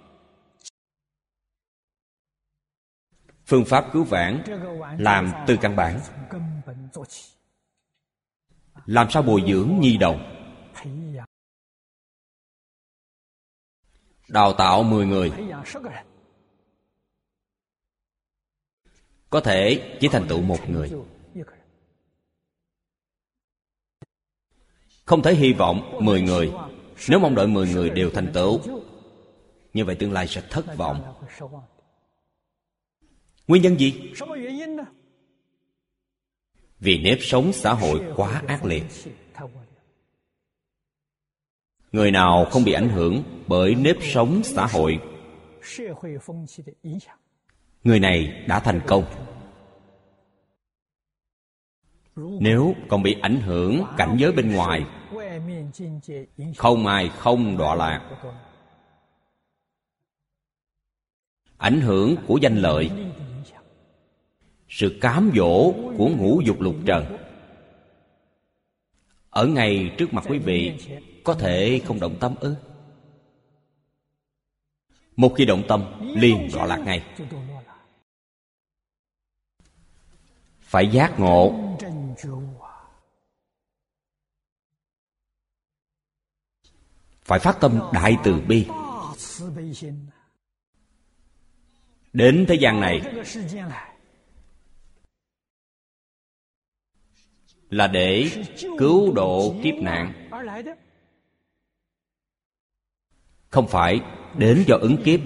Phương pháp cứu vãn làm từ căn bản. Làm sao bồi dưỡng nhi đồng? Đào tạo mười người, có thể chỉ thành tựu một người. Không thể hy vọng mười người. Nếu mong đợi mười người đều thành tựu, như vậy tương lai sẽ thất vọng. Nguyên nhân gì? Vì nếp sống xã hội quá ác liệt. Người nào không bị ảnh hưởng bởi nếp sống xã hội, người này đã thành công. Nếu còn bị ảnh hưởng cảnh giới bên ngoài, không ai không đọa lạc. Ảnh hưởng của danh lợi, sự cám dỗ của ngũ dục lục trần ở ngay trước mặt quý vị, có thể không động tâm ư? Một khi động tâm, liền đọa lạc ngay. Phải giác ngộ. Phải phát tâm đại từ bi. Đến thế gian này là để cứu độ kiếp nạn, không phải đến do ứng kiếp,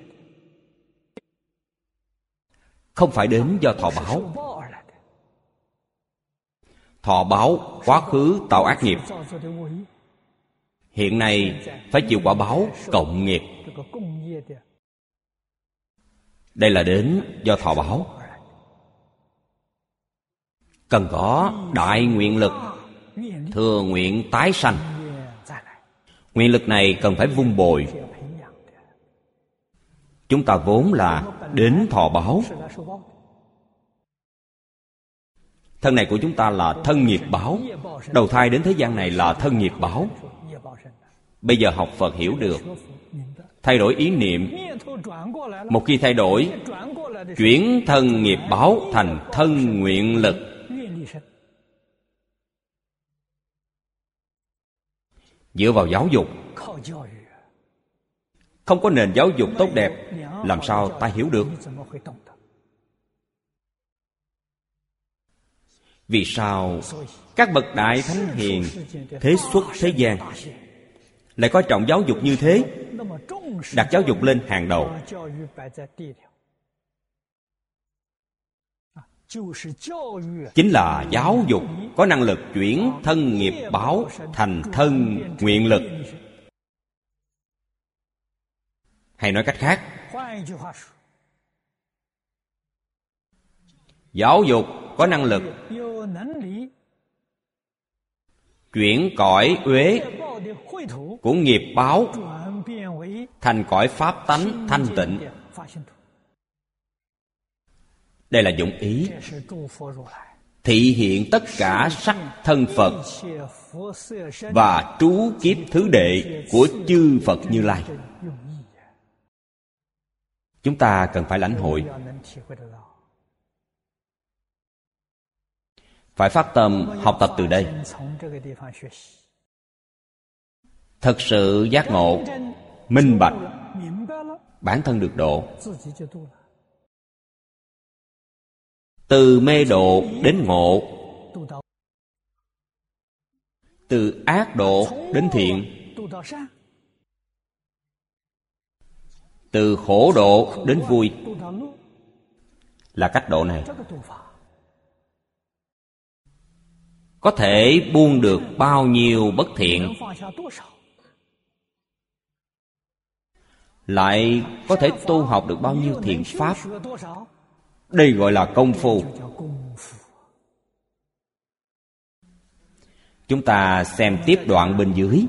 không phải đến do thọ báo. Thọ báo quá khứ tạo ác nghiệp, hiện nay phải chịu quả báo cộng nghiệp. Đây là đến do thọ báo. Cần có đại nguyện lực, thừa nguyện tái sanh. Nguyện lực này cần phải vun bồi. Chúng ta vốn là đến thọ báo. Thân này của chúng ta là thân nghiệp báo. Đầu thai đến thế gian này là thân nghiệp báo. Bây giờ học Phật hiểu được, thay đổi ý niệm. Một khi thay đổi, chuyển thân nghiệp báo thành thân nguyện lực. Dựa vào giáo dục. Không có nền giáo dục tốt đẹp, làm sao ta hiểu được? Vì sao các bậc đại thánh hiền thế xuất thế gian lại coi trọng giáo dục như thế, đặt giáo dục lên hàng đầu? chính là giáo dục có năng lực chuyển thân nghiệp báo thành thân nguyện lực. Hay nói cách khác, giáo dục có năng lực chuyển cõi uế của nghiệp báo thành cõi pháp tánh thanh tịnh. Đây là dụng ý thị hiện tất cả sắc thân Phật và trú kiếp thứ đệ của chư Phật Như Lai. Chúng ta cần phải lãnh hội, phải phát tâm học tập từ đây. Thật sự giác ngộ, minh bạch, bản thân được độ. Từ mê độ đến ngộ, từ ác độ đến thiện, từ khổ độ đến vui, là cách độ này. Có thể buông được bao nhiêu bất thiện, lại có thể tu học được bao nhiêu thiện pháp. Đây gọi là công phu. Chúng ta xem tiếp đoạn bên dưới.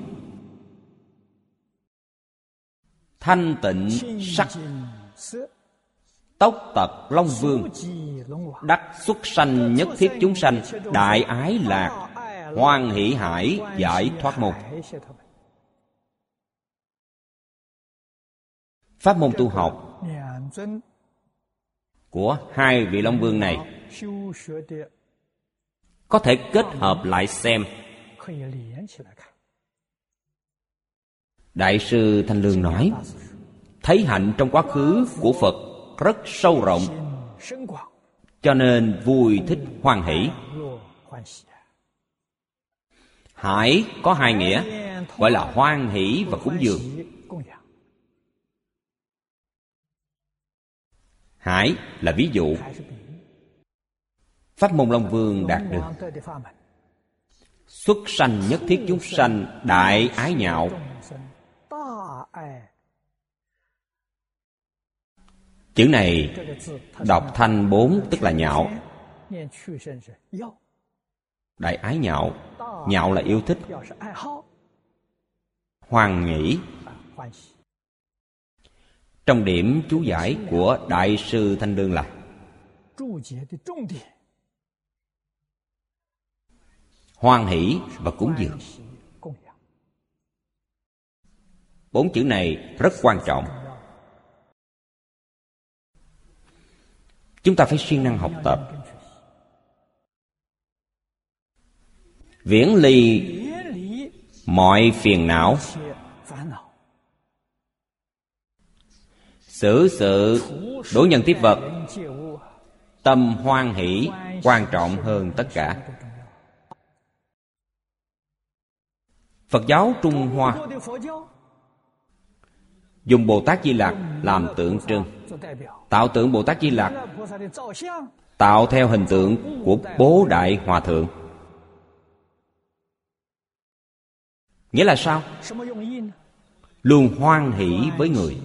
Thanh tịnh sắc, tốc tật Long Vương, đắc xuất sanh nhất thiết chúng sanh, đại ái lạc, hoan hỷ hải, giải thoát môn. Pháp môn tu học của hai vị Long Vương này có thể kết hợp lại xem. Đại sư Thanh Lương nói, thấy hạnh trong quá khứ của Phật rất sâu rộng, cho nên vui thích hoan hỷ. Hải có hai nghĩa, gọi là hoan hỷ và cúng dường. Hải là ví dụ. Pháp môn Long Vương đạt được xuất sanh nhất thiết chúng sanh, đại ái nhạo. Chữ này đọc thanh bốn tức là nhạo. Đại ái nhạo, nhạo là yêu thích, hoan hỷ. Trong điểm chú giải của Đại sư Thanh Lương là hoan hỷ và cúng dường. Bốn chữ này rất quan trọng. Chúng ta phải siêng năng học tập, viễn ly mọi phiền não, xử sự đối nhân tiếp vật, tâm hoan hỷ quan trọng hơn tất cả. Phật giáo Trung Hoa dùng Bồ Tát Di Lặc làm tượng trưng, tạo tượng Bồ Tát Di Lặc tạo theo hình tượng của Bố Đại Hòa Thượng. Nghĩa là sao? Luôn hoan hỷ với người.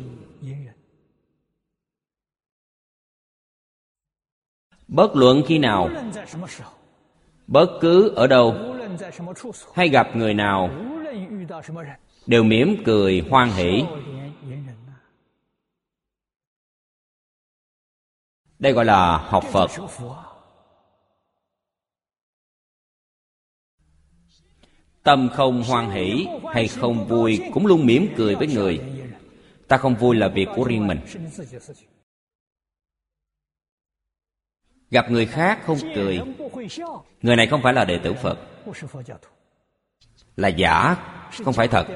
Bất luận khi nào, bất cứ ở đâu, hay gặp người nào, đều mỉm cười hoan hỷ. Đây gọi là học Phật. Tâm không hoan hỷ hay không vui cũng luôn mỉm cười với người. Ta không vui là việc của riêng mình. Gặp người khác không cười, người này không phải là đệ tử Phật, là giả, không phải thật.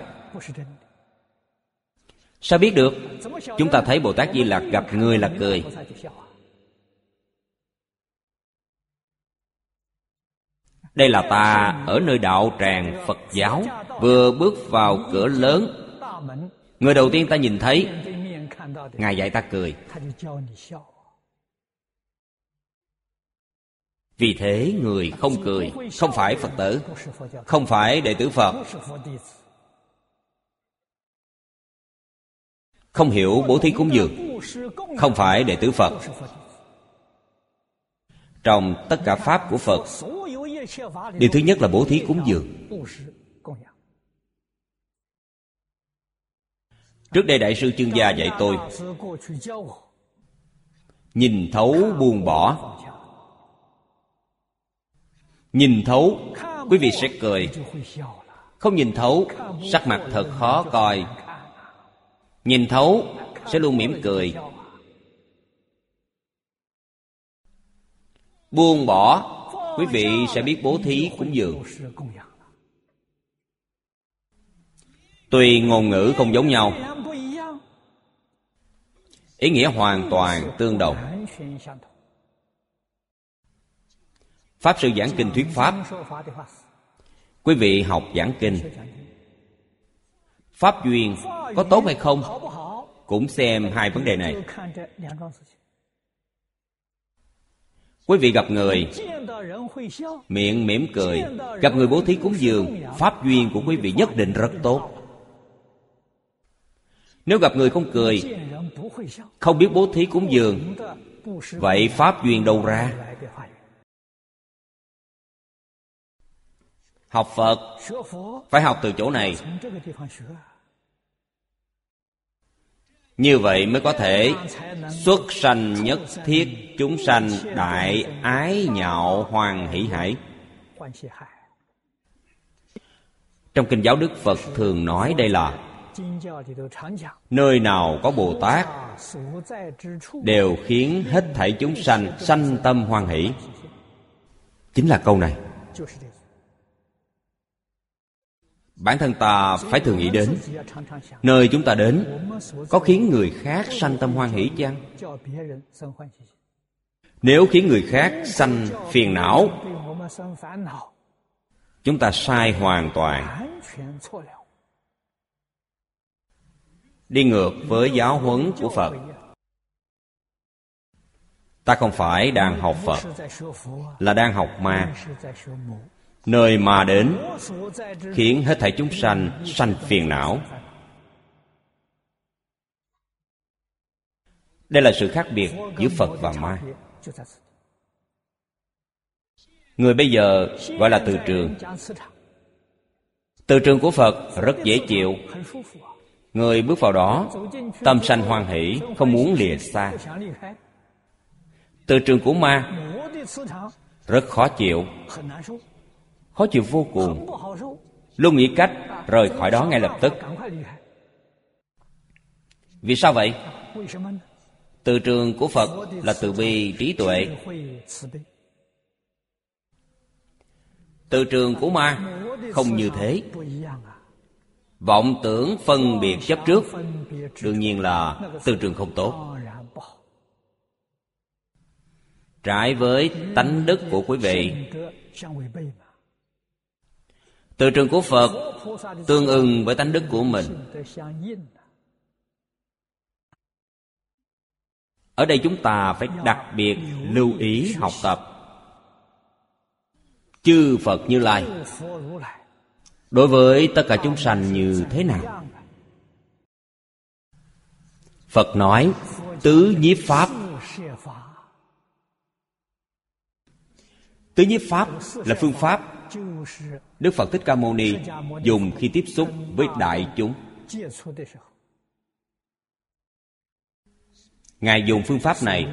Sao biết được? Chúng ta thấy Bồ Tát Di Lặc gặp người là cười. Đây là ta ở nơi đạo tràng Phật giáo, vừa bước vào cửa lớn, người đầu tiên ta nhìn thấy, Ngài dạy ta cười. Vì thế người không cười không phải Phật tử, không phải đệ tử Phật. Không hiểu bố thí cúng dường, không phải đệ tử Phật. Trong tất cả pháp của Phật, điều thứ nhất là bố thí cúng dường. Trước đây Đại sư Chương Gia dạy tôi, nhìn thấu buông bỏ. Nhìn thấu, quý vị sẽ cười. Không nhìn thấu, sắc mặt thật khó coi. Nhìn thấu, sẽ luôn mỉm cười. Buông bỏ, quý vị sẽ biết bố thí cúng dường. Tuy ngôn ngữ không giống nhau, ý nghĩa hoàn toàn tương đồng. Pháp sư giảng kinh thuyết pháp, quý vị học giảng kinh. Pháp duyên có tốt hay không, cũng xem hai vấn đề này. Quý vị gặp người, miệng mỉm cười, gặp người bố thí cúng dường, pháp duyên của quý vị nhất định rất tốt. Nếu gặp người không cười, không biết bố thí cúng dường, vậy pháp duyên đâu ra? Học Phật phải học từ chỗ này. Như vậy mới có thể xuất sanh nhất thiết chúng sanh đại ái nhạo hoan hỷ hải. Trong kinh giáo Đức Phật thường nói đây là nơi nào có Bồ Tát đều khiến hết thảy chúng sanh sanh tâm hoan hỷ. Chính là câu này. Bản thân ta phải thường nghĩ đến, nơi chúng ta đến có khiến người khác sanh tâm hoan hỷ chăng? Nếu khiến người khác sanh phiền não, chúng ta sai hoàn toàn, đi ngược với giáo huấn của Phật. Ta không phải đang học Phật, là đang học ma. Nơi mà đến khiến hết thảy chúng sanh sanh phiền não. Đây là sự khác biệt giữa Phật và ma. Người bây giờ gọi là từ trường. Từ trường của Phật rất dễ chịu. Người bước vào đó, tâm sanh hoan hỷ, không muốn lìa xa. Từ trường của ma rất khó chịu, khó chịu vô cùng, luôn nghĩ cách rời khỏi đó ngay lập tức. Vì sao vậy? Từ trường của Phật là từ bi trí tuệ. Từ trường của ma không như thế. Vọng tưởng phân biệt chấp trước, đương nhiên là từ trường không tốt, trái với tánh đức của quý vị. Từ trường của Phật tương ưng với tánh đức của mình. Ở đây chúng ta phải đặc biệt lưu ý học tập. Chư Phật Như Lai đối với tất cả chúng sanh như thế nào? Phật nói tứ nhiếp pháp. Tứ nhiếp pháp là phương pháp Đức Phật Thích Ca Mâu Ni dùng khi tiếp xúc với đại chúng. Ngài dùng phương pháp này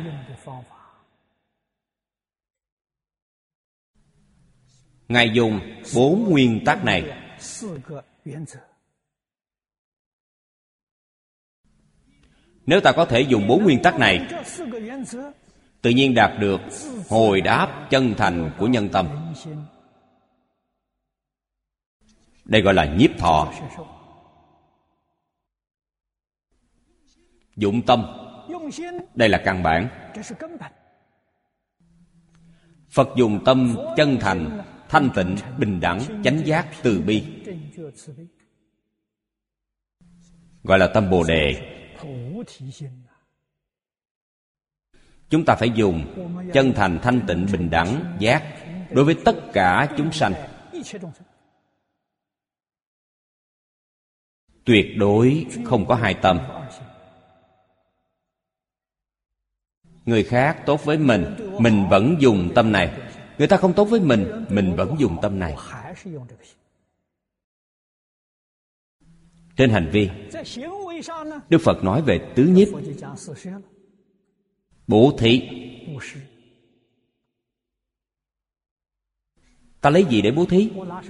Ngài dùng bốn nguyên tắc này. Nếu ta có thể dùng bốn nguyên tắc này, tự nhiên đạt được hồi đáp chân thành của nhân tâm. Đây gọi là nhiếp thọ. Dụng tâm, đây là căn bản. Phật dùng tâm chân thành, thanh tịnh, bình đẳng, chánh giác, từ bi, gọi là tâm Bồ Đề. Chúng ta phải dùng chân thành, thanh tịnh, bình đẳng, giác đối với tất cả chúng sanh. Tuyệt đối không có hai tâm. Người khác tốt với mình, mình vẫn dùng tâm này. Người ta không tốt với mình, mình vẫn dùng tâm này. Trên hành vi, Đức Phật nói về tứ nhiếp. Bố thí. Ta lấy gì để bố thí?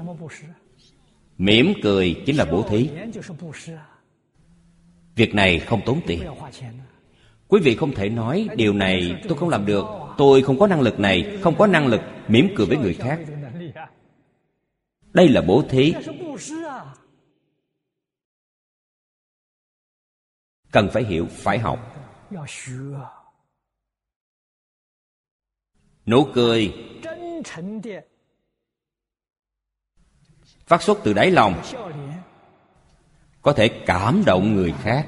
Mỉm cười chính là bố thí. Việc này không tốn tiền. Quý vị không thể nói điều này tôi không làm được, tôi không có năng lực này, không có năng lực mỉm cười với người khác. Đây là bố thí. Cần phải hiểu, phải học. Nụ cười phát xuất từ đáy lòng, có thể cảm động người khác.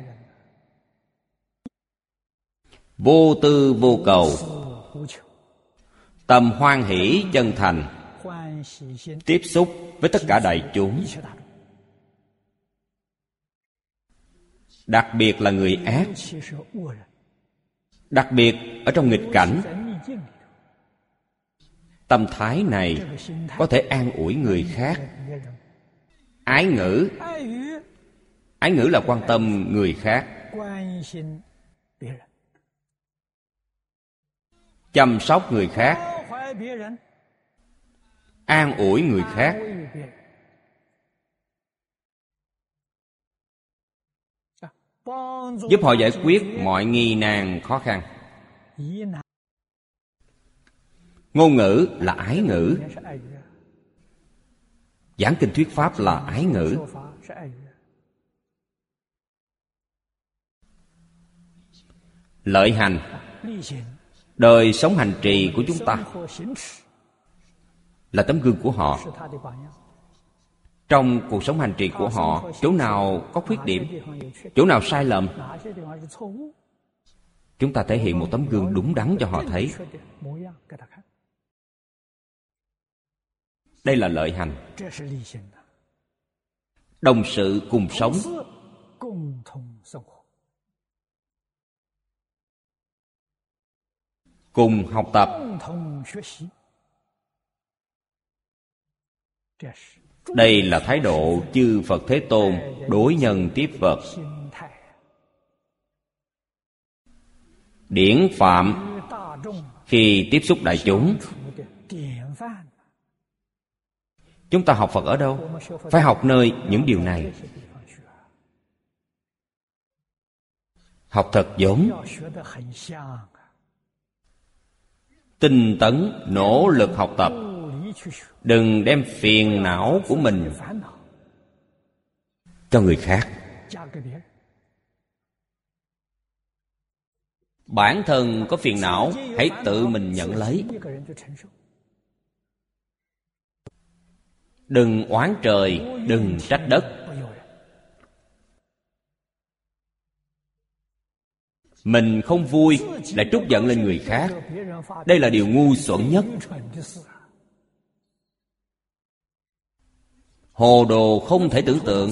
Vô tư vô cầu, tâm hoan hỷ chân thành, tiếp xúc với tất cả đại chúng. Đặc biệt là người ác, đặc biệt ở trong nghịch cảnh. Tâm thái này có thể an ủi người khác. Ái ngữ. Ái ngữ là quan tâm người khác, chăm sóc người khác, an ủi người khác. Giúp họ giải quyết mọi nghi nan khó khăn. Ngôn ngữ là ái ngữ. Giảng kinh thuyết pháp là ái ngữ. Lợi hành, đời sống hành trì của chúng ta là tấm gương của họ. Trong cuộc sống hành trì của họ, chỗ nào có khuyết điểm, chỗ nào sai lầm, chúng ta thể hiện một tấm gương đúng đắn cho họ thấy. Đây là lợi hành. Đồng sự cùng sống, cùng học tập. Đây là thái độ chư Phật Thế Tôn đối nhân tiếp vật. Điển phạm khi tiếp xúc đại chúng. Chúng ta học Phật ở đâu? Phải học nơi những điều này. Học thật giống, tinh tấn, nỗ lực học tập. Đừng đem phiền não của mình cho người khác. Bản thân có phiền não, hãy tự mình nhận lấy. Đừng oán trời, đừng trách đất. Mình không vui lại trút giận lên người khác. Đây là điều ngu xuẩn nhất. Hồ đồ không thể tưởng tượng.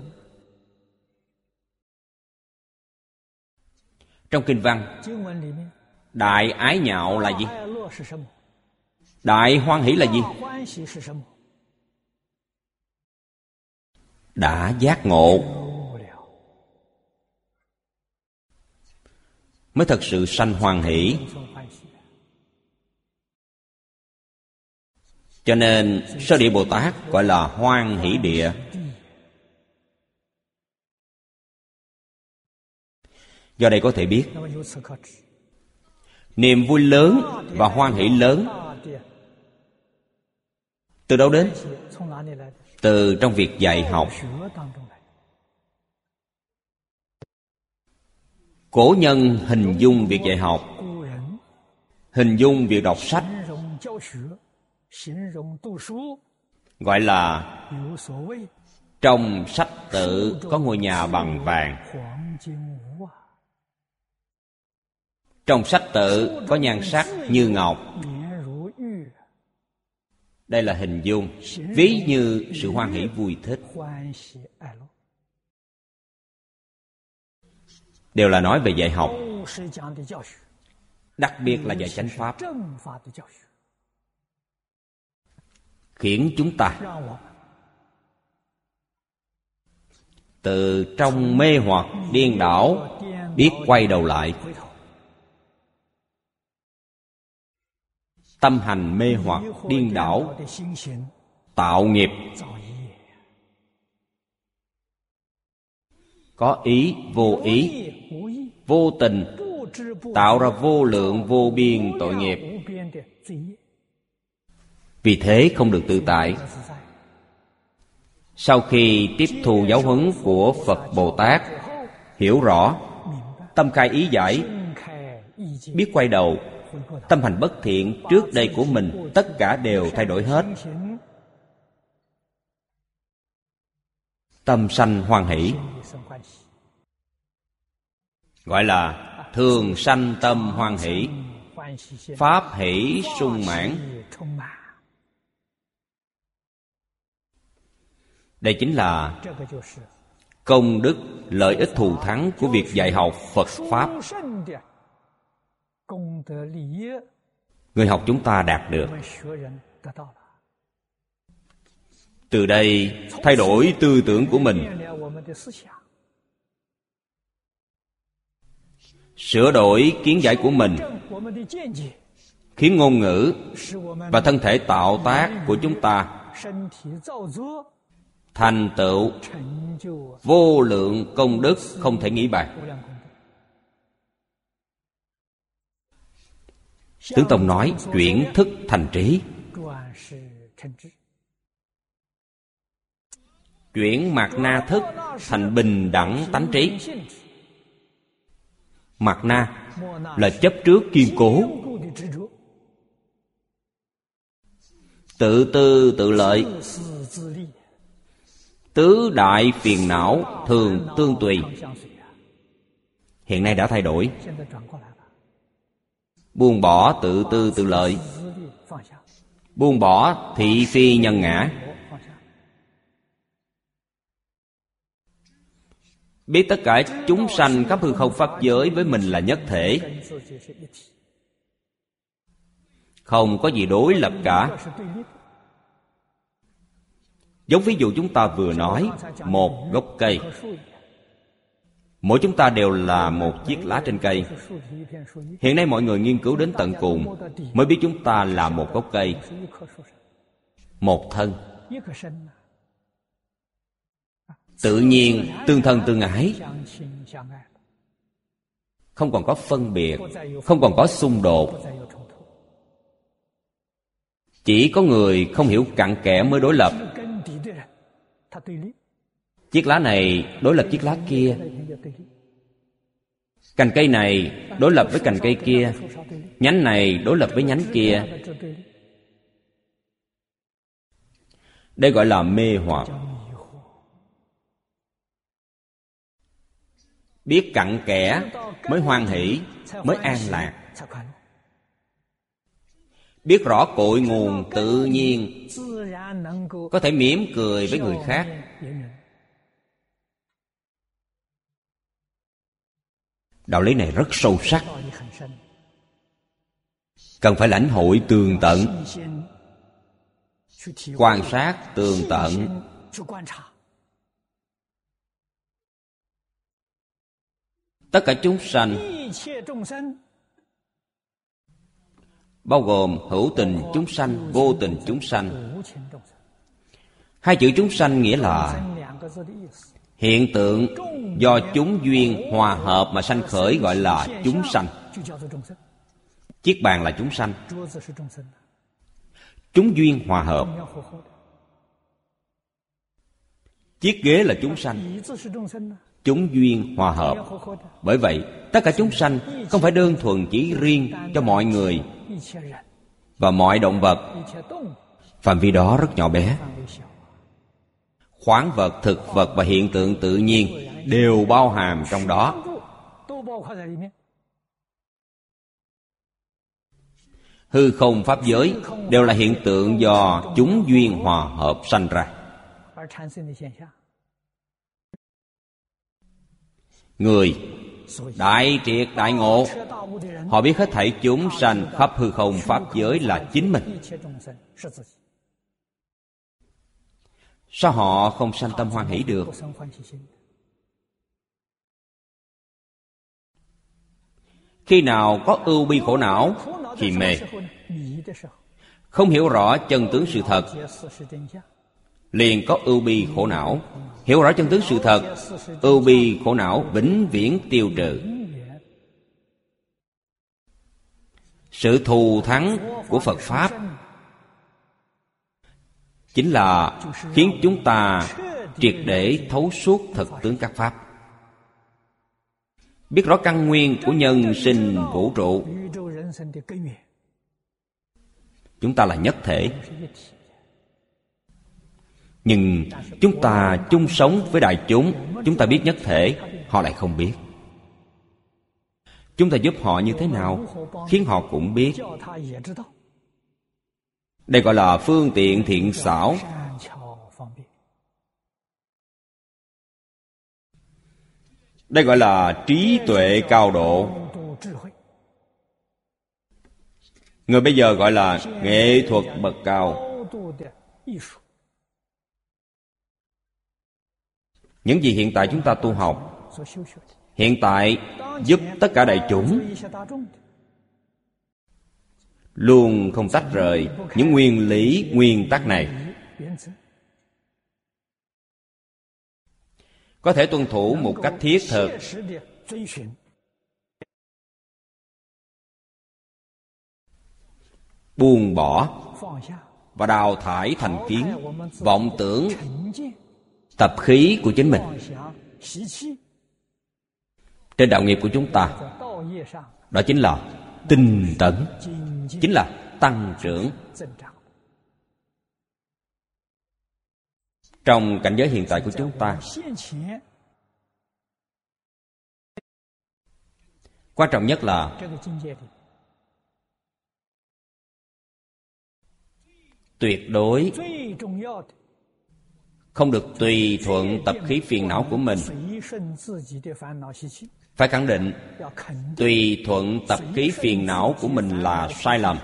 Trong kinh văn, đại ái nhạo là gì? Đại hoan hỷ là gì? Đã giác ngộ mới thật sự sanh hoan hỷ. Cho nên Sơ Địa Bồ Tát gọi là hoan hỷ địa. Do đây có thể biết, niềm vui lớn và hoan hỷ lớn từ đâu đến? Từ trong việc dạy học. Cổ nhân hình dung việc dạy học, hình dung việc đọc sách, gọi là trong sách tự có ngôi nhà bằng vàng. Trong sách tự có nhan sắc như ngọc. Đây là hình dung, ví như sự hoan hỷ vui thích. Đều là nói về dạy học, đặc biệt là dạy chánh pháp, khiến chúng ta từ trong mê hoặc điên đảo biết quay đầu lại. Tâm hành mê hoặc điên đảo tạo nghiệp, có ý vô ý, vô tình tạo ra vô lượng vô biên tội nghiệp. Vì thế không được tự tại. Sau khi tiếp thu giáo huấn của Phật Bồ Tát, hiểu rõ, tâm khai ý giải, biết quay đầu, tâm hành bất thiện trước đây của mình tất cả đều thay đổi hết. Tâm sanh hoan hỷ, gọi là thường sanh tâm hoan hỷ, pháp hỷ sung mãn. Đây chính là công đức lợi ích thù thắng của việc dạy học Phật Pháp. Người học chúng ta đạt được. Từ đây thay đổi tư tưởng của mình, sửa đổi kiến giải của mình, khiến ngôn ngữ và thân thể tạo tác của chúng ta thành tựu vô lượng công đức không thể nghĩ bàn. Tướng Tông nói chuyển thức thành trí, chuyển mạt na thức thành bình đẳng tánh trí. Mạt na là chấp trước kiên cố, tự tư tự lợi, tứ đại phiền não thường tương tùy. Hiện nay đã thay đổi, buông bỏ tự tư tự lợi, buông bỏ thị phi nhân ngã, biết tất cả chúng sanh khắp hư không pháp giới với mình là nhất thể, không có gì đối lập cả. Giống ví dụ chúng ta vừa nói, một gốc cây, mỗi chúng ta đều là một chiếc lá trên cây. Hiện nay mọi người nghiên cứu đến tận cùng mới biết chúng ta là một gốc cây, một thân. Tự nhiên tương thân tương ái, không còn có phân biệt, không còn có xung đột. Chỉ có người không hiểu cặn kẽ mới đối lập. Chiếc lá này đối lập chiếc lá kia, cành cây này đối lập với cành cây kia, nhánh này đối lập với nhánh kia. Đây gọi là mê hoặc. Biết cặn kẽ mới hoan hỷ, mới an lạc. Biết rõ cội nguồn tự nhiên, có thể mỉm cười với người khác. Đạo lý này rất sâu sắc, cần phải lãnh hội tường tận, quan sát tường tận. Tất cả chúng sanh, bao gồm hữu tình chúng sanh, vô tình chúng sanh. Hai chữ chúng sanh nghĩa là hiện tượng do chúng duyên hòa hợp mà sanh khởi, gọi là chúng sanh. Chiếc bàn là chúng sanh, chúng duyên hòa hợp. Chiếc ghế là chúng sanh, chúng duyên hòa hợp. Bởi vậy tất cả chúng sanh không phải đơn thuần chỉ riêng cho mọi người và mọi động vật. Phạm vi đó rất nhỏ bé. Khoáng vật, thực vật và hiện tượng tự nhiên đều bao hàm trong đó. Hư không pháp giới đều là hiện tượng do chúng duyên hòa hợp sanh ra. Người đại triệt đại ngộ, họ biết hết thảy chúng sanh khắp hư không pháp giới là chính mình. Sao họ không sanh tâm hoan hỷ được? Khi nào có ưu bi khổ não? Khi mê, không hiểu rõ chân tướng sự thật, liền có ưu bi khổ não. Hiểu rõ chân tướng sự thật, ưu bi khổ não vĩnh viễn tiêu trừ. Sự thù thắng của Phật Pháp chính là khiến chúng ta triệt để thấu suốt thực tướng các Pháp, biết rõ căn nguyên của nhân sinh vũ trụ. Chúng ta là nhất thể, nhưng chúng ta chung sống với đại chúng. Chúng ta biết nhất thể, họ lại không biết. Chúng ta giúp họ như thế nào khiến họ cũng biết? Đây gọi là phương tiện thiện xảo. Đây gọi là trí tuệ cao độ. Người bây giờ gọi là nghệ thuật bậc cao. Những gì hiện tại chúng ta tu học, hiện tại giúp tất cả đại chúng, luôn không tách rời những nguyên lý, nguyên tắc này. Có thể tuân thủ một cách thiết thực. Buông bỏ và đào thải thành kiến, vọng tưởng, tập khí của chính mình. Trên đạo nghiệp của chúng ta, đó chính là tinh tấn, chính là tăng trưởng. Trong cảnh giới hiện tại của chúng ta, quan trọng nhất là tuyệt đối không được tùy thuận tập khí phiền não của mình. Phải khẳng định tùy thuận tập khí phiền não của mình là sai lầm.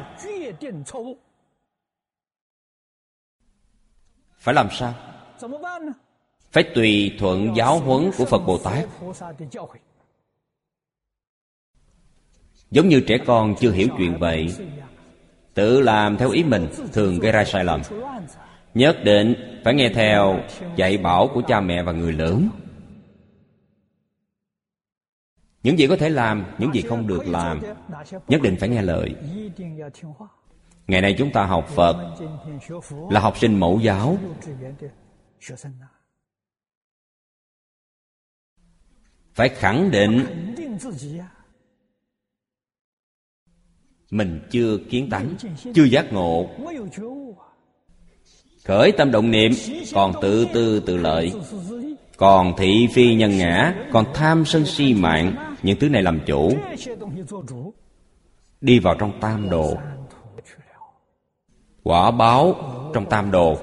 Phải làm sao? Phải tùy thuận giáo huấn của Phật Bồ Tát. Giống như trẻ con chưa hiểu chuyện vậy, tự làm theo ý mình, thường gây ra sai lầm. Nhất định phải nghe theo dạy bảo của cha mẹ và người lớn. Những gì có thể làm, những gì không được làm, nhất định phải nghe lời. Ngày nay chúng ta học Phật là học sinh mẫu giáo. Phải khẳng định mình chưa kiến tánh, chưa giác ngộ, khởi tâm động niệm, còn tự tư tự lợi, còn thị phi nhân ngã, còn tham sân si mạng. Những thứ này làm chủ, đi vào trong tam đồ, quả báo trong tam đồ.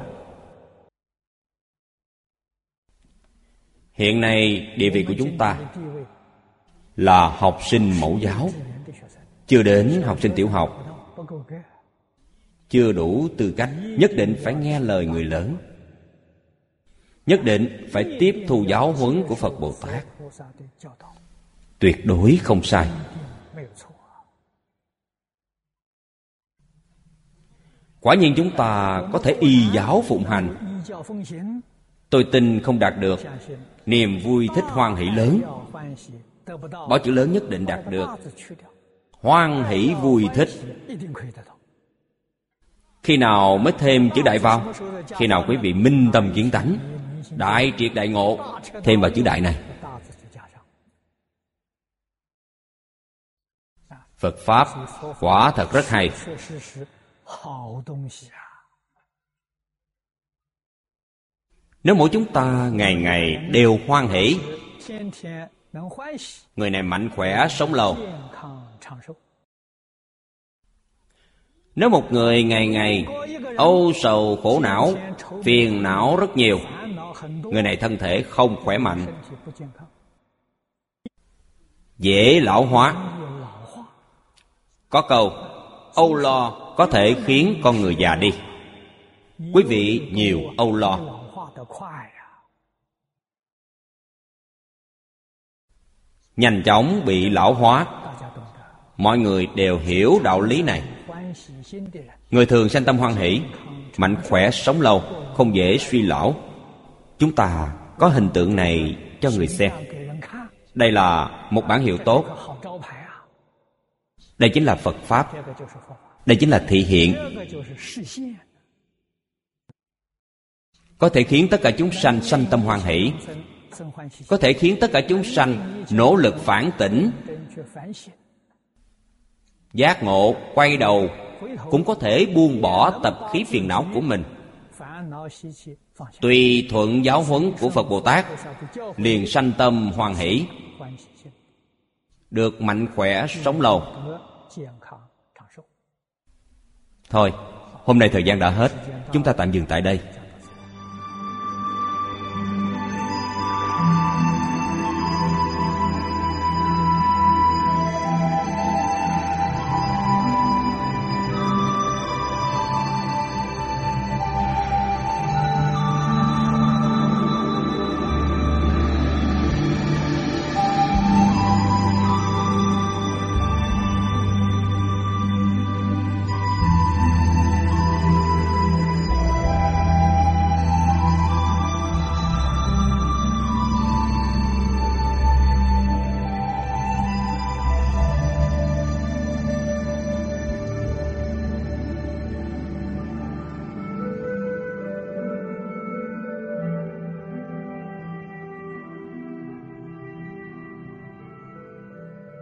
Hiện nay địa vị của chúng ta là học sinh mẫu giáo, chưa đến học sinh tiểu học, chưa đủ tư cách. Nhất định phải nghe lời người lớn, nhất định phải tiếp thu giáo huấn của Phật Bồ Tát. Tuyệt đối không sai. Quả nhiên chúng ta có thể y giáo phụng hành. Tôi tin không đạt được niềm vui thích hoan hỷ lớn. Bỏ chữ lớn nhất định đạt được. Hoan hỷ vui thích. Khi nào mới thêm chữ đại vào? Khi nào quý vị minh tâm kiến tánh, đại triệt đại ngộ, thêm vào chữ đại này. Phật Pháp quả thật rất hay. Nếu mỗi chúng ta ngày ngày đều hoan hỷ, người này mạnh khỏe sống lâu. Nếu một người ngày ngày âu sầu khổ não, phiền não rất nhiều, người này thân thể không khỏe mạnh, dễ lão hóa. Có câu âu lo có thể khiến con người già đi. Quý vị nhiều âu lo, nhanh chóng bị lão hóa. Mọi người đều hiểu đạo lý này. Người thường sanh tâm hoan hỷ, mạnh khỏe sống lâu, không dễ suy lão. Chúng ta có hình tượng này cho người xem. Đây là một bản hiệu tốt. Đây chính là Phật Pháp. Đây chính là thị hiện. Có thể khiến tất cả chúng sanh sanh tâm hoan hỷ, có thể khiến tất cả chúng sanh nỗ lực phản tỉnh, giác ngộ, quay đầu, cũng có thể buông bỏ tập khí phiền não của mình. Tùy thuận giáo huấn của Phật Bồ Tát, liền sanh tâm hoan hỷ, được mạnh khỏe sống lâu. Thôi, hôm nay thời gian đã hết, chúng ta tạm dừng tại đây.